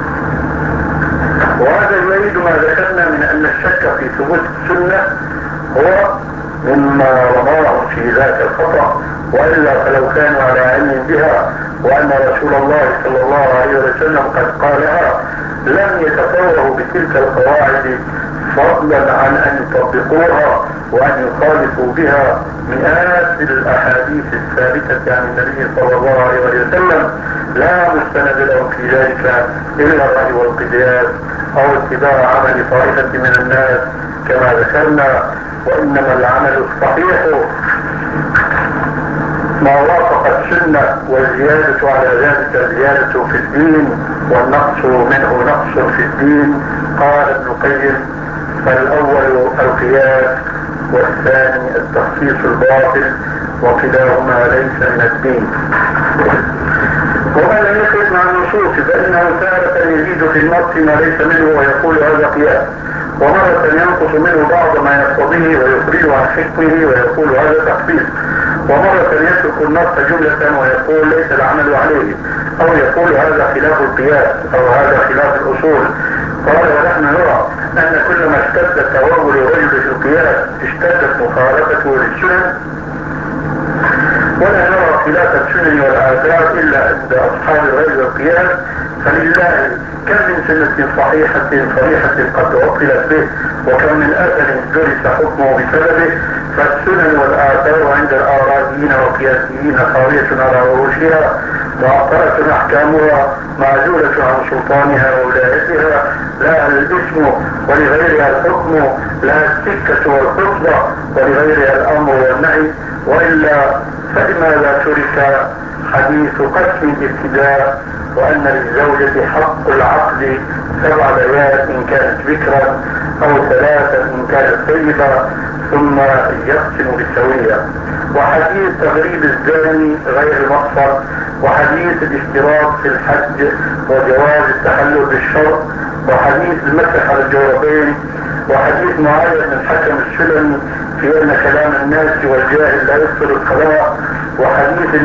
[SPEAKER 1] وهذا يريد ما ذكرنا من أن الشك في ثبوت السنة هو مما رماه في ذاك الخطأ، وإلا فلو كانوا على علم بها وأن رسول الله صلى الله عليه وسلم قد قالها لم يتفوهوا بتلك القواعد، فضلا عن أن يطبقوها وأن يخالفوا بها مئات الأحاديث الثابتة عن النبي صلى الله عليه وسلم، لا مستند لهم في ذلك إلا الرأي والقياس أو اتباع عمل طائفة من الناس كما ذكرنا. وإنما العمل الصحيح ما وافق السنة والزيادة على ذلك زيادة في الدين والنقص منه نقص في الدين. قال ابن القيم: فالأول القياس والثاني التخصيص الباطل وكلاهما ليس من الدين. ومن لم يخرج مع النصوص فإنه تارة يزيد في النص ما ليس منه ويقول هذا قياس، ومرة ينقص منه بعض ما يقتضيه ويخرج عن حكمه ويقول هذا تخصيص، ومرة يترك النص جملة ويقول ليس العمل عليه، أو يقول هذا خلاف القياس أو هذا خلاف الأصول. قال: ونحن نرى أن كلما اشتد توغل الرجل في القياس اشتدت مخالفته للسنن، ولا نرى خلاف السنن والآثار إلا عند أصحاب الغير والقياس. فلله كم من سنة صحيحة صريحة قد عقلت به، وكم من أثر درس حكمه بسببه. فالسنن والآثار عند الآرائيين والقياسيين خاوية على عروشها، معطلة أحكامها، معزولة عن سلطانها وولايتها، لها الاسم ولغيرها الحكم، لها السكة والخطبة ولغيرها الأمر والنهي. وإلا فلماذا ترك حديث قسم الابتداء، وأن للزوجة حق العقد سبع ليال إن كانت بكرا أو ثلاثة إن كانت طيبة ثم يقسم بالسوية، وحديث تغريب الزاني غير المقصد، وحديث الاشتراك في الحج وجواز التحلل بالشرط، وحديث المسح على الجوربين، وحديث معاذ بن الحكم السلمي في أن كلام الناس والجاهل لا يبطل الصلاة، وحديث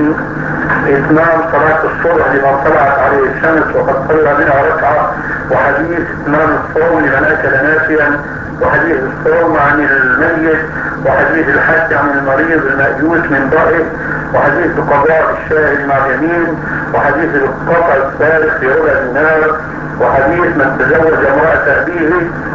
[SPEAKER 1] إتمام صلاة الصبح لمن طلعت عليه الشمس وقد صلى منها ركعة، وحديث إتمام الصوم لمن أكل ناسيا، وحديث الصوم عن الميت، وحديث الحج عن المريض المأيوس من ضعه، وحديث قضاء الشاهد مع اليمين، وحديث القطع السارق في ربع دينار، وحديث من تزوج امرأة أبيه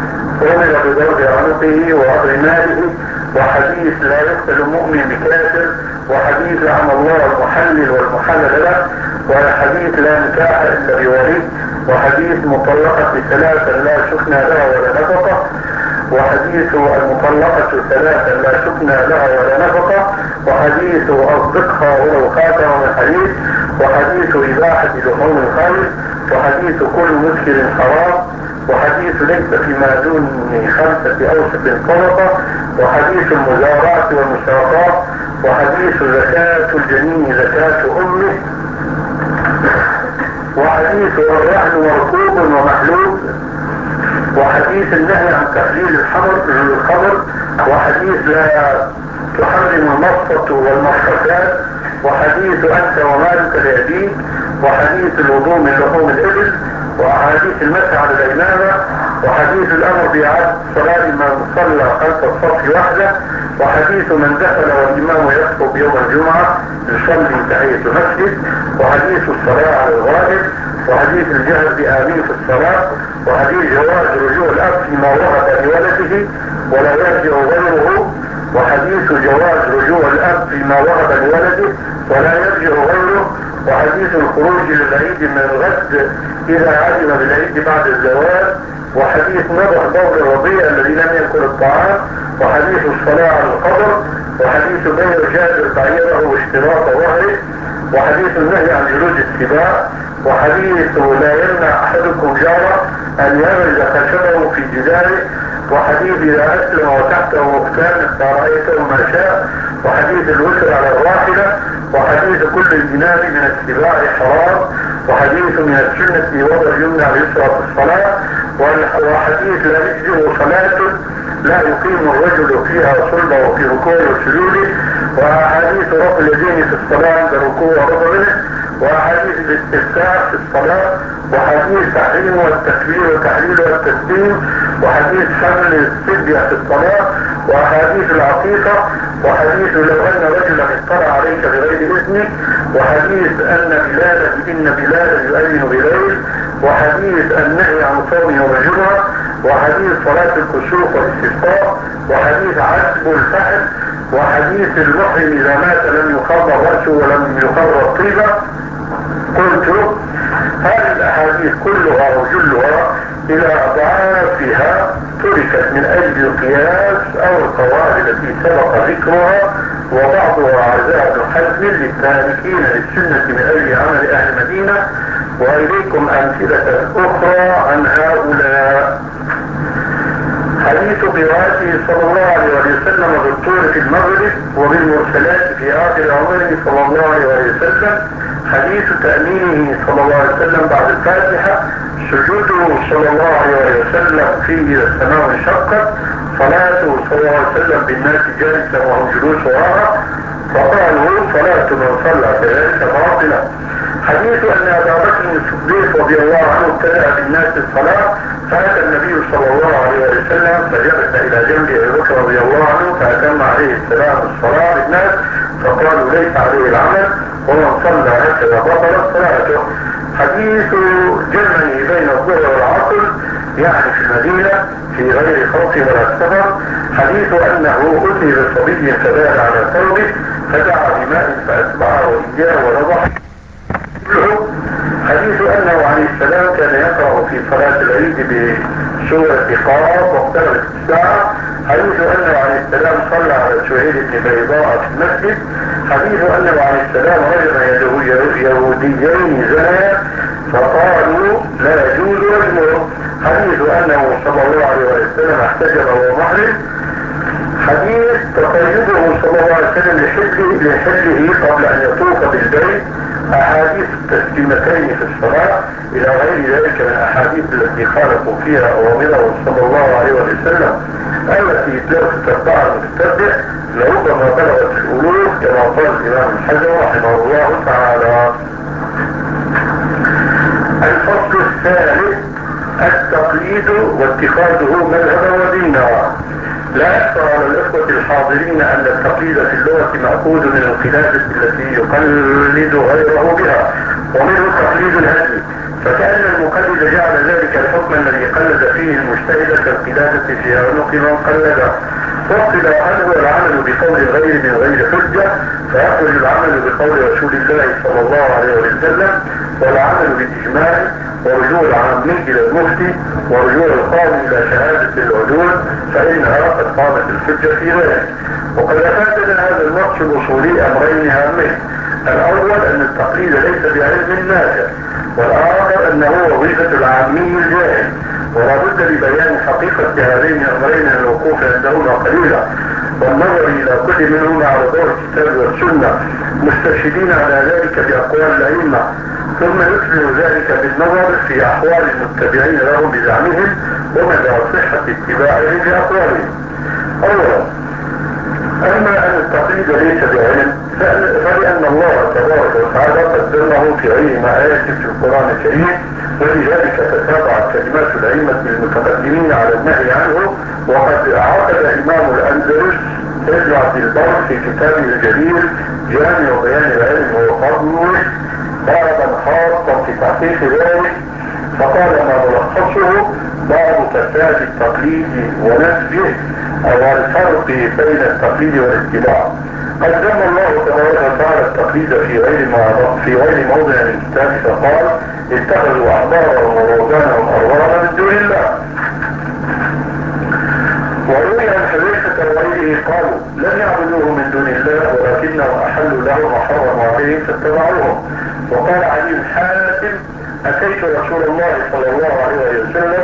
[SPEAKER 1] أمر بضرب عنقه وعطر ماله، وحديث لا يقتل المؤمن بكافر، وحديث لعن الله المحلل والمحلل له، وحديث لا نكاح إلا بولي، وحديث مطلقة ثلاثة لا سكن لها ولا نفقة، وحديث المطلقة ثلاثة لا سكن لها ولا نفقة، وحديث أصدقها ولو خاتم من حديث، وحديث إباحة لحوم الخيل، وحديث كل مسكر حرام، وحديث ليس فيما دون خمسة أوسط صدقة، وحديث المزارعة والمساقات، وحديث زكاة الجنين زكاة أمه، وحديث الرهن مركوب ومحلوب، وحديث النهي عن تحليل الحمر الخمر، وحديث لا تحرم المصفة والمصفتان، وحديث أنت ومالك لأبيك، وحديث الوضوء من لحوم الإبل، وحديث المسح على الإمامة، وحديث الأمر بإعادة صلاة من صلى خلف الصف وحده، وحديث من دخل والإمام يخطب يوم الجمعة يصلي تحية المسجد، وحديث الصلاة على الغائب، وحديث الجهر بآمين في الصلاة، وحديث جواز رجوع الأب فيما وهب لولده ولا يرجع غيره، وحديث جواز رجوع الأب فيما وهب لولده ولا يرجع غيره، وحديث الخروج للعيد من الغد إذا علم بالعيد بعد الزواج، وحديث نضح دور الرضيع الذي لم يأكل الطعام، وحديث الصلاة على القبر، وحديث بيع جابر بعيره واشتراط ظهره، وحديث النهي عن جلود السباع، وحديث لا يمنع أحدكم جاره أن يغرز خشبه في جداره، وحديث إذا أسلم وتحته مختان فرأيته ما شاء، وحديث الوتر على الراحلة، وحديث كل الجنان من السباع حرام، وحديث من السنة وضع اليمنى اليسرى في الصلاة، وحديث لا يجزئ صلاة لا يقيم الرجل فيها صلبه في ركوعه وسجوده، وحديث رفع اليدين في الصلاة عند الركوع ورفع منه، وحديث الاستفتاح في الصلاة، وحديث تحريم والتكبير والتحليل والتسليم، وحديث حمل الفدية في الصلاة، وحديث العقيقة، وحديث لو أن رجلا اطلع عليك بغير إذنك، وحديث أن بلالا إن بلالا يؤذن بليل، وحديث النهي عن صوم يوم الجمعة، وحديث صلاة الكسوف والاستسقاء، وحديث عتب الفحل، وحديث المحرم إذا مات لم يخبر رأسه ولم يخبر طيبة. قلت هذه الأحاديث كلها أو جلها إلى أضعافها تركت من أجل القياس أو القواعد التي سبق ذكرها وبعضها عزاء بن حزم للتاركين للسنة من أجل عمل أهل المدينة، وإليكم أمثلة أخرى عن هؤلاء. حديث قراءته صلى الله عليه وسلم بالطور في المغرب وبالمرسلات في آخر عمره صلى الله عليه وسلم. حديث تأمينه صلى الله عليه وسلم بعد الفاتحة. سجوده صلى الله عليه وسلم فيه إلى السماء انشقت. صلاته صلى الله عليه وسلم بالناس جالسا وهم جلوس وراءه، فقالوا صلاة من صلى كذلك باطلة. حديث أن أبا بكر الصديق رضي الله عنه ابتدأ بالناس الصلاة، فأتى النبي صلى الله عليه وسلم فجلس إلى جنب أبي بكر رضي الله عنه فأتم عليه السلام الصلاة بالناس، فقالوا ليس عليه العمل ومن صلى هكذا بطلت صلاته. حديث جمعه بين الظهر والعصر يعني في المدينة في غير خوف ولا سفر. حديث أنه أتي بصبي فبال على ثوبه فدعا بماء فأتبعه إياه ونضح. حديث أنه عليه السلام كان يقرأ في صلاة العيد بسورة قاف واقتربت الساعة. حديث أنه عليه السلام صلى على سهيل بن بيضاء في المسجد. حديث أنه عليه السلام رجم يهوديين زنا فقالوا لا يجوز رجمه. حديث أنه صلى الله عليه وسلم احتجب وهو محرم. حديث تقيده صلى الله عليه وسلم لحله, لحله قبل أن يطوف بالبيت. أحاديث التسليمتين في الصلاة إلى غير ذلك من الأحاديث التي خالفوا فيها أوامره صلى الله عليه وسلم التي لو تتبع المتتبع لربما بلغت الألوف كما قال الإمام الحجر رحمه الله تعالى. الفصل الثالث التقليد واتخاذه مذهبا ودينا. لا يخفى على الإخوة الحاضرين أن التقليد في اللغة مأخوذ من القلادة التي يقلد غيره بها، ومنه تقليد الهدي، فكأن المقلد جعل ذلك الحكم الذي قلد فيه المجتهد كالقلادة في عنق من قلده. وقل هل هو العمل بقول الغير من غير حجة، فيخرج العمل بقول رسول الله صلى الله عليه وسلم، والعمل بالإجماع، ورجوع العامي إلى المفتي، ورجوع القاضي إلى شهادة العدول، فإنها قد قامت الحجة في ذلك. وقد أفادنا هذا النص الأصولي أمرين هامين: الأول أن التقليد ليس بعلم نافع، والآخر أنه وظيفة العامي الجاهل، ولا بد لبيان حقيقة هذين الأمرين من الوقوف عندهما قليلا والنظر إلى كل منهما على ضوء الكتاب والسنة، مستشهدين على ذلك بأقوال الأئمة، ثم يتبع ذلك بالنظر في أحوال المتبعين لهم بزعمهم ومدى صحة اتباعهم لأقوالهم. أولا، أما أن التقليد ليس بعلم فلأن الله تبارك وتعالى قدمه في غير آيات في القرآن الكريم، ولذلك تتابعت كلمات الأئمة المتقدمين على النهي عنه. وقد عقد إمام الأندلس ابن عبد البر في كتابه الجليل جامع بيان العلم وفضله بابا خاصا في تحقيق ذلك، فقال ما ملخصه باب فساد التقليد ونسجه او الفرق بين التقليد والاتباع. قد ذم الله تبارك وتعالى التقليد في غير في غير موضع الكتاب فقال اتخذوا احبارهم ورهبانهم اربابا من دون الله. وروي عن حذيفة وغيره قالوا لم يعبدوه من دون الله ولكنهم احلوا لهم وحرموا عليهم فاتبعوهم. وقال علي الحاتم اتيت رسول الله صلى الله عليه وسلم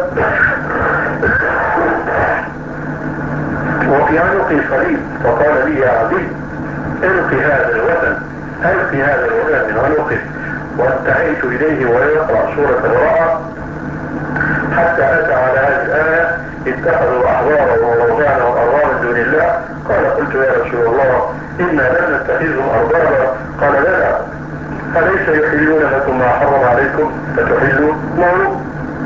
[SPEAKER 1] وفي عنقي صليب فقال لي يا علي الق هذا الوثن الق هذا الوثن من عنقه، وانتهيت اليه ويقرأ سورة الرعد حتى اتى على هذه الآية اتخذوا احبارهم ورهبانهم اربابا من دون الله. قال قلت يا رسول الله انا لم نتخذهم اربابا. قال بلى، أليس يحلون لكم ما حرم عليكم فتحلون له،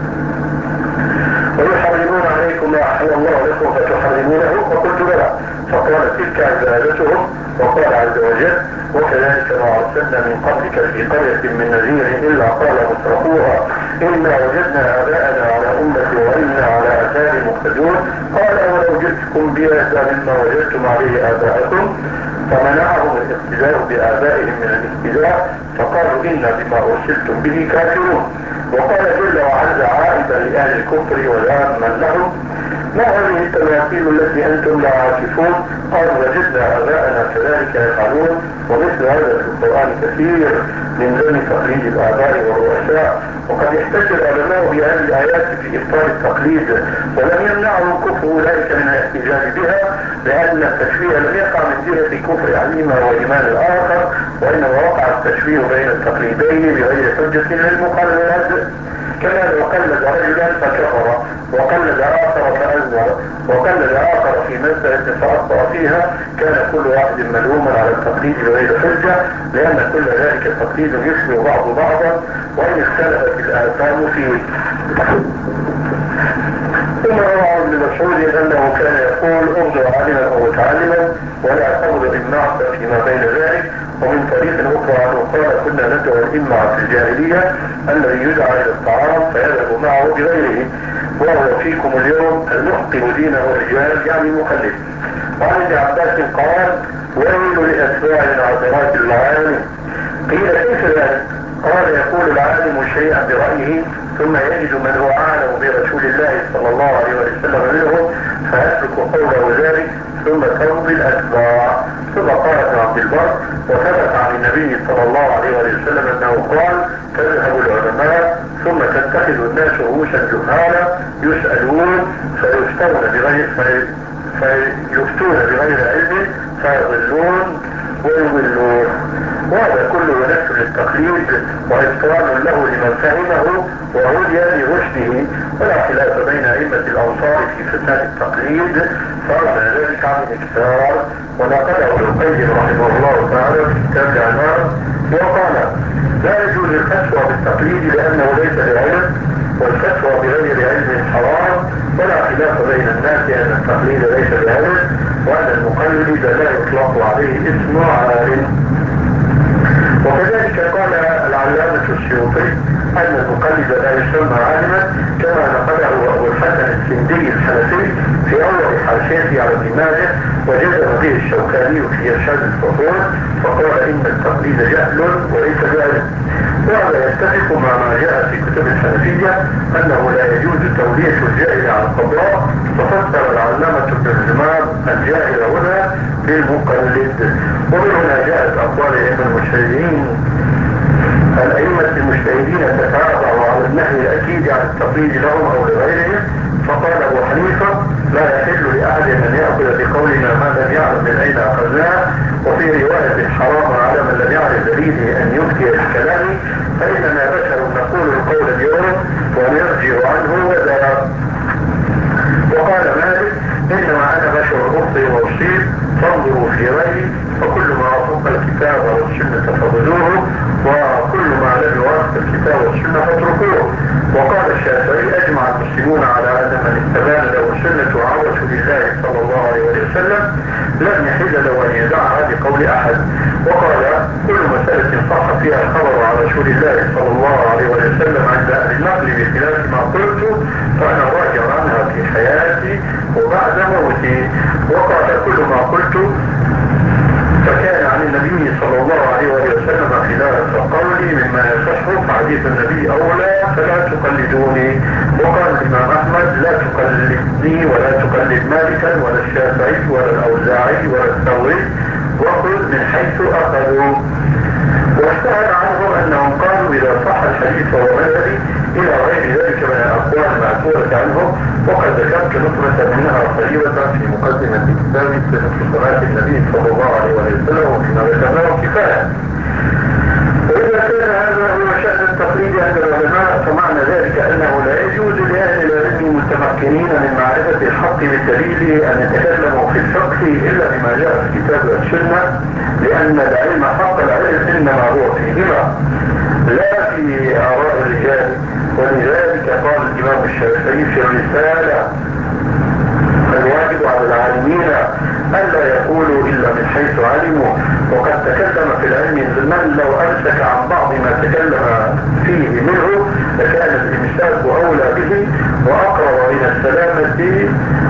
[SPEAKER 1] ويحرمون عليكم ما أحل الله لكم فتحرمونه؟ فقلت بلى. فقال تلك عبادتهم. وقال عز وجل وكذلك ما أرسلنا من قبلك في قرية من نذير إلا قال مترفوها إنا وجدنا آباءنا على أمة وإنا على آثار مقتدون. قال ولو جئتكم بأهدى مما وجدتم عليه آباءكم، فمنعهم الاقتداء بآبائهم من الاقتداء فقالوا إنا بما أرسلتم به كافرون. وقال جل وعلا عائدا لأهل الكفر وذاما لهم ما هذه التماثيل التي أنتم لا عاكفون؟ قالوا وجدنا آباءنا كذلك يفعلون، ومثل هذا في القرآن كثير من ذم تقليد الآباء والرؤساء. وقد احتج العلماء بهذه الآيات في إبطال التقليد، ولم يمنعهم كفر أولئك من الاحتجاج بها، لأن التشبيه لم يقع من جهة كفر عليما وإيمان الآخر، وإنما وقع التشبيه بين التقليدين بغير حجة للمقلد. كما لو قلد رجلا فكفر، وقلد آخر فأذنب، وقلد آخر في مسألة فأخطأ فيها، كان كل واحد ملوما على التقليد بغير حجة، لأن كل ذلك تقليد يشبه بعض بعضا، وإن اختلفت الآثام فيه. ثم روى عن ابن مسعود أنه كان يقول ارجع عالما أو متعلما ولا تبغض النعس فيما بين ذلك. ومن طريق أخرى عنه قال كنا ندعو الإمع في الجاهلية الذي يدعى إلى الطعام فيذهب معه بغيره، وهو فيكم اليوم المحقن دينه الرجال يعني المقلد. وعن ابن عباس قال ويل لأتباع العذرات العالم. قيل كيف ذلك؟ قال يقول العالم شيئا برأيه ثم يجد من هو أعلم برسول الله صلى الله عليه وسلم منه فيترك قوله ذلك ثم تمضي الأتباع. ثم قال ابن عبد البر وثبت عن النبي صلى الله عليه وسلم أنه قال تذهب العلماء ثم تتخذ الناس رؤوسا جهالا يسألون فيفتون بغير في فيفتون بغير علم فيضلون ويضلون. وهذا كله نفس للتقليد وإبطال له لمن فهمه وهدي لرشده، ولا خلاف بين أئمة الأمصار في فساد التقليد، فأرنا ذلك عن الإكثار. ونقله ابن القيم رحمه الله تعالى في كتاب العمارة وقال لا يجوز الفتوى بالتقليد لأنه ليس بعلم، والفتوى بغير علم حرام، ولا خلاف بين الناس أن التقليد ليس بعلم، وأن المقلد لا يطلق عليه اسم عالم. وكذلك قال العلامة السيوطي أن المقلد لا يسمى عالما، كما نقله أبو الحسن السندي الحنفي في أول حاشيته على ابن ماجه، وجزم به الشوكاني في إرشاد الفصول فقال إن التقليد جهل وليس بعلم. وهذا يتفق مع ما جاء في كتب الحنفية أنه لا يجوز تولية الجاهل على القضاء، ففسر العلامة ابن الجمال الجاهل هنا بالمقلد. ومن هنا جاءت أقوال الأئمة المجتهدين الأئمة المجتهدين تتابع على النهي الأكيد عن التقليد لهم أو لغيرهم. فقال أبو حنيفة لا يحل لأحد أن يأخذ بقولنا ما لم يعلم من أين أخذناه، وفي رواية حرام على من لم يعرف دليله أن يفتي بالكلام، فإننا بشر نقول القول اليوم ونرجع عنه وذهب. وقال مالك إنما أنا بشر أخطئ وأصيب فانظروا في غيري، فكل ما وافق الكتاب والسنة فخذوه، وكل ما لم يوافق الكتاب والسنة فاتركوه. وقال الشافعي أجمع المسلمون على أن من استبان له سنة عن رسول الله صلى الله عليه وسلم لم يحل له أن يدعها بقول أحد. وقال كل مسألة صح فيها الخبر عن رسول الله صلى الله عليه وسلم عند أهل النقل بخلاف ما قلت فأنا راجع عنها في حياتي وبعد موتي. وقال كل ما قلت فكان عن النبي صلى الله عليه وسلم خلاف قولي مما يصح فحديث النبي أولى فلا تقلدوني. وقال الإمام أحمد لا تقلدني ولا تقلد مالكا ولا الشافعي ولا الأوزاعي ولا الثوري، وخذ من حيث أخذوا. واشتهر عنهم أنهم قالوا إذا صح الحديث فهو مذهبي إلى غير ذلك من الأقوال المعثورة عنهم. وقد ذكرت نقطة منها قريبة في مقدمة كتاب صفة صلاة النبي صلى الله عليه وسلم، وفيما ذكرناه كفاية. وإذا كان هذا هو شأن التقليد عند العلماء فمعنى ذلك أنه لا يجوز لأهل العلم المتمكنين من معرفة الحق بالدليل أن يتكلموا في الفقه إلا بما جاء في الكتاب والسنة، لأن العلم حق العلم إنما هو فيهما لا في آراء الرجال. ولذلك قال الإمام الشافعي في الرسالة الواجب على العالمين ألا يقولوا إلا من حيث علموا. وقد تكلم في العلم من لو أمسك عن بعض ما تكلم فيه منه لكان الإمساك أولى به وأقرب من السلامة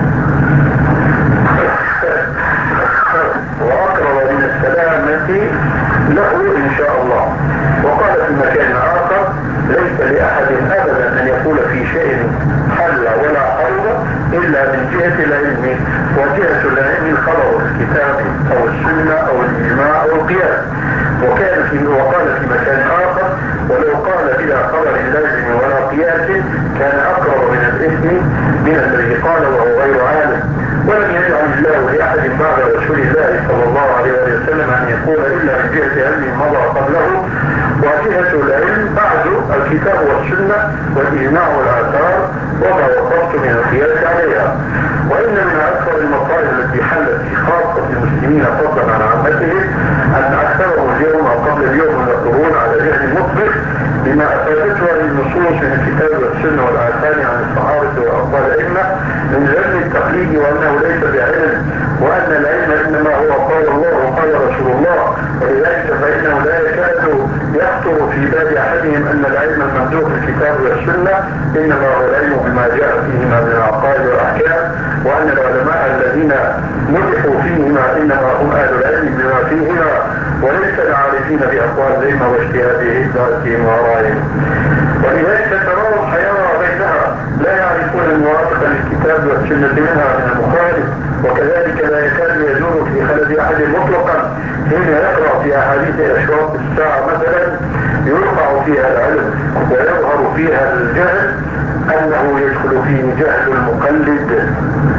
[SPEAKER 1] وأقرب من السلامة له إن شاء الله. وقال في مكان آخر ليس لأحد أبدا أن يقول في شيء حل ولا حرم إلا من جهة العلم، وجهة العلم خبر الكتاب أو السنة أو الإجماع أو القياس. وكان في وقال في مكان آخر: ولو قال بلا خبر لازم ولا قياس كان أقرب من الإثم من الذي قال وهو غير عالم. ولم يجعل الله لأحد بعد رسول الله صلى الله عليه وسلم أن يقول إلا من جهة علم مضى قبله، وجهة العلم بعد الكتاب والسنة والإجماع والآثار وما وصفت من القياس عليها. وإن من أكثر المصائب التي حلت في خاصة المسلمين فضلا عن عامتهم أن أكثرهم اليوم أو قبل اليوم يقولون على جهل مطبق بما أفادته النصوص من الكتاب والسنة والآثار عن الصحابة وأقوال الأئمة من ذم التقليد، وأنه ليس بعلم، وأن العلم إنما هو قال الله وقال رسول الله. ولذلك فإنه لا يكاد يخطر في بال أحدهم أن العلم الممدوح في الكتاب والسنة إنما هو العلم بما جاء فيهما من العقائد والأحكام، وأن العلماء الذين مدحوا فيهما إنما هم أهل العلم بما فيهما وليس العارفين بأقوال الأئمة واجتهادهم وآرائهم. ولذلك تراهم حيرى بينها، لا يعرفون الموافق للكتاب والسنة منها من المخالف، وكذلك لا يكاد يدور في خلد أحد مطلقا حين يقرأ في أحاديث أشراط الساعة مثلا يرفع فيها العلم ويظهر فيها الجهل أنه يدخل فيه جهل المقلد،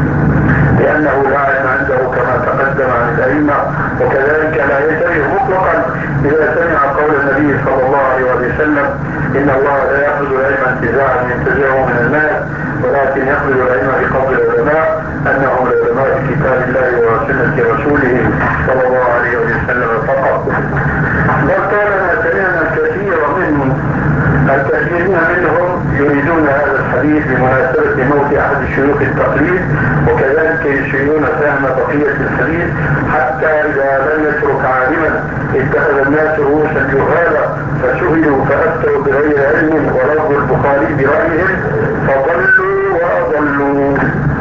[SPEAKER 1] لأنه لا علم عنده كما تقدم عن الأئمة. وكذلك لا ينتبه مطلقا إذا سمع قول النبي صلى الله عليه وسلم: إن الله لا يأخذ العلم انتزاعا ينتزعه من الناس، ولكن يأخذ العلم بقبض العلماء، أنهم العلماء في كتاب الله وسنة رسوله صلى الله عليه وسلم فقط. بل طالما سمعنا الكثير منهم الكثيرين منهم يريدون هذا الحديث بمناسبة موت أحد شيوخ التقليد، وكذلك يشيرون فهم بقية الحديث، حتى إذا لم يترك عالما اتخذ الناس رؤوسا جهالا فسئلوا فأفتوا بغير علم ولفظ البخاري برأيهم فضلوا وأضلوا،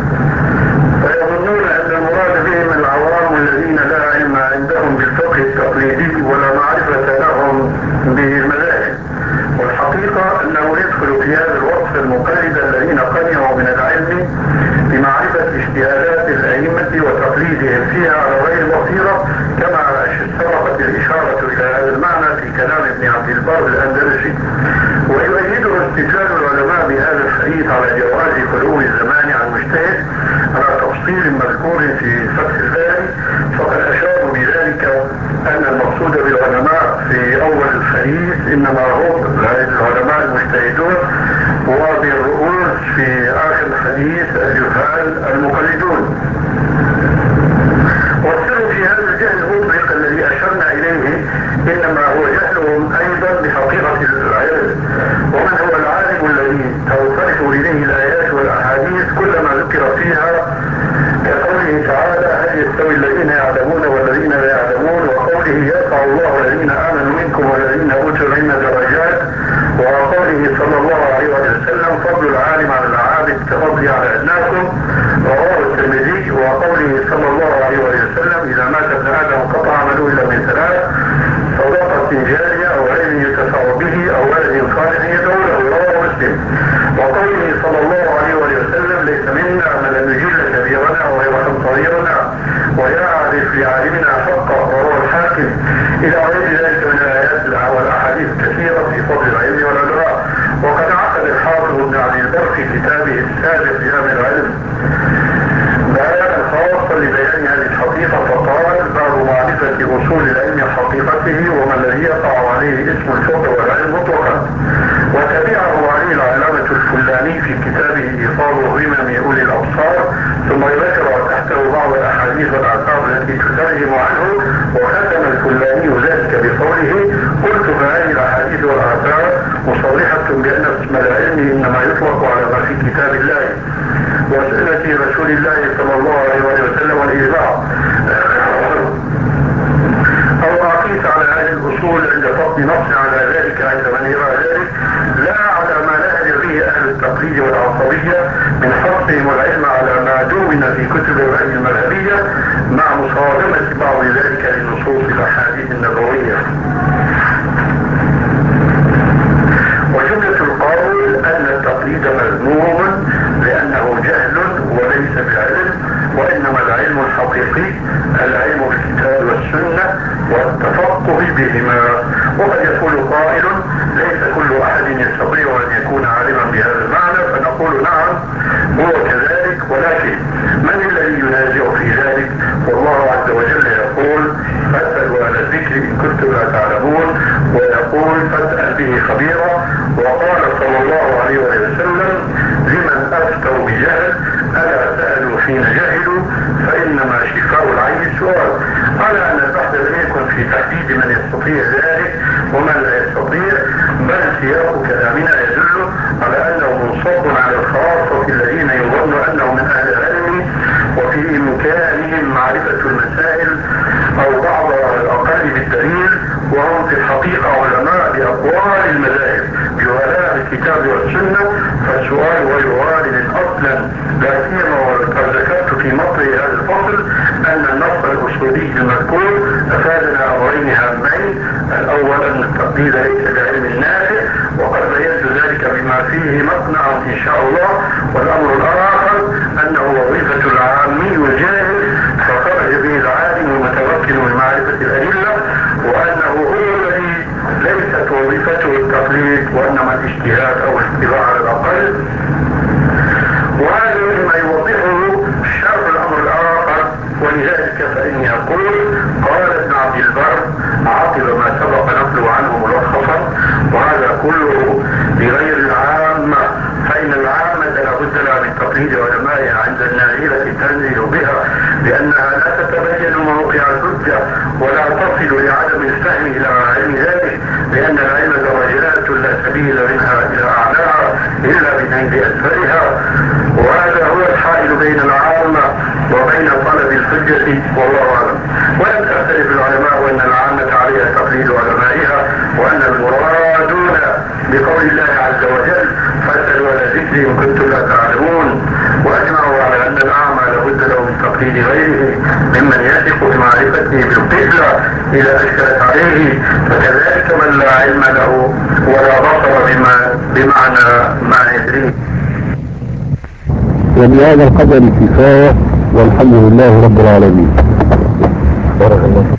[SPEAKER 1] فيظنون أن المراد بهم العوام الذين لا علم عندهم بالفقه التقليدي ولا معرفة لهم بالمذاهب. والحقيقة أنه يدخل في هذا الوصف المقلد الذين قنعوا من العلم بمعرفة اجتهادات الأئمة وتقليدهم فيها على غير بصيرة، كما سبقت الإشارة إلى هذا المعنى في كلام ابن عبد البر الأندلسي. ويؤيده استدلال العلماء بهذا الحديث على جواز خلو الزمان عن مجتهد على تفصيل مذكور في فتح الباري، فقد أشاروا بذلك أن المقصود بالعلماء في أول الحديث إنما هم العلماء المجتهدون، وبالرؤوس في آخر الحديث الجهال المقلدون. والسر في هذا الجهل المطلق الذي أشرنا إليه إنما هو جهلهم أيضا بحقيقة العلم. ومن هو العالم الذي توصلت إليه الآيات والأحاديث كلما ذكر فيها كقوله تعالى: هل يستوي الذين يعلمون والذين لا يعلمون، وقوله: يرفع الله الذين آمنوا منكم والذين أوتوا العلم درجات، وقوله صلى الله عليه وسلم: فضل العالم على العابد كفضلي على أدناكم، رواه الترمذي. وقوله صلى الله عليه وسلم: إذا مات ابن آدم قطع عمله إلا من ثلاث: صدقة جارية أو علم ينتفع به أو ولد صالح يدعو له، رواه مسلم. وقوله صلى الله عليه وسلم: ليس منا من لم يجل كبيرنا ويرحم صغيرنا ويعرف لعالمنا حقه، رواه الحاكم. إلى غير ذلك من الآيات والأحاديث كثيرة في فضل العلم والعلماء. وقد عقد الحافظ ابن عبد البر في كتابه السابق باب العلم بيانا خاصا لبيان هذه الحقيقة، فقال: باب معرفة أصول العلم حقيقته وما الذي يقع عليه اسم الفقه والعلم مطلقا. وتبعه عليه العلامة الفلاني في كتابه إيصال الرمم أولي الأبصار، ثم ذكر تحته بعض الأحاديث والآثار التي تترجم عنه، وختم الفلاني ذلك بقوله: قلت فهذه الأحاديث والآثار مصرحة بأن اسم العلم إنما يطلق على ما في كتاب الله وسنة رسول الله صلى الله عليه وسلم والإجماع، أو ما قيس على هذه الأصول عند فضل نص على ذلك عند من يرى ذلك، لا على ما نهج به أهل التقليد والعصبية من حصهم العلم على ما دون في كتب العلم المذهبية، مع مصادمة بعض ذلك لنصوص الأحاديث النبوية. وجملة القول أن التقليد مذموم لأنه جهل الحقيقي العلم بالكتاب والسنة والتفقه بهما. وقد يقول قائل ليس كل أحد يستطيع أن يكون عالما بهذا المعنى، فنقول نعم هو كذلك، ولكن من الذي ينازع في ذلك؟ والله عز وجل يقول فاسألوا أهل الذكر إن كنتم لا تعلمون، ويقول فاسأل به خبيرا. وقال صلى الله عليه وسلم لمن أفتوا بجهل ألا سألوا حين جهلوا فإنما شفاء العي السؤال. على أن البحث لم يكن في تحديد من يستطيع ذلك ومن لا يستطيع، بل سياق كلامنا يدل على أنه منصب على الخاصة الذين يظن أنهم من أهل العلم وفي إمكانهم معرفة المسائل أو بعض الأقل بالدليل، وهم في الحقيقة علماء بأقوال المذاهب بولاء الكتاب والسنة. فالسؤال غير وارد أصلا، لا سيما وقد ذكرت في مطلع هذا الفصل أن النص الأصولي المذكور أفادنا أمرين هامين: الأول أن التقليد ليس بعلم نافع، وقد بينت ذلك بما فيه مقنع إن شاء الله. والأمر الآخر أنه وظيفة العامي الجاهل فخرج به العالم المتمكن من معرفة الأدلة، وأنه هو الذي ليست وظيفته التقليد وإنما الاجتهاد أو الاطلاع على الأقل. وهذا مما يوضحه شرح الأمر الآخر. ولذلك فإني أقول قال ابن عبد البر عقب ما سبق نقله عنه ملخصا، وهذا كله بغير العامة، فإن العامة لابد لها من تقليد علمائها عند النازلة تنزل بها، لأنها لا تتبين موقع الحجة ولا تصل لعدم الفهم إلى علم ذلك، لأن العلم درجات لا سبيل منها إلى أعلاها إلا بنيل أسفلها. وهذا هو الحائل بين العامة وبين طلب الحجة، والله أعلم. ولم تختلف العلماء وأن العامة عليها تقليد علمائها، وأن المرادون بقول الله عز وجل فاسألوا أهل الذكر إن كنتم لا تعلمون. وأجمعوا على أن الأعمى لابد له من تقليد غيره ممن يثق بمعرفته بالقبلة إذا أشكلت عليه، فكذلك من لا علم له ولا بصر بما بمعنى ما يدريه.
[SPEAKER 2] وبهذا القدر كفاية، والحمد لله رب العالمين. بارك الله.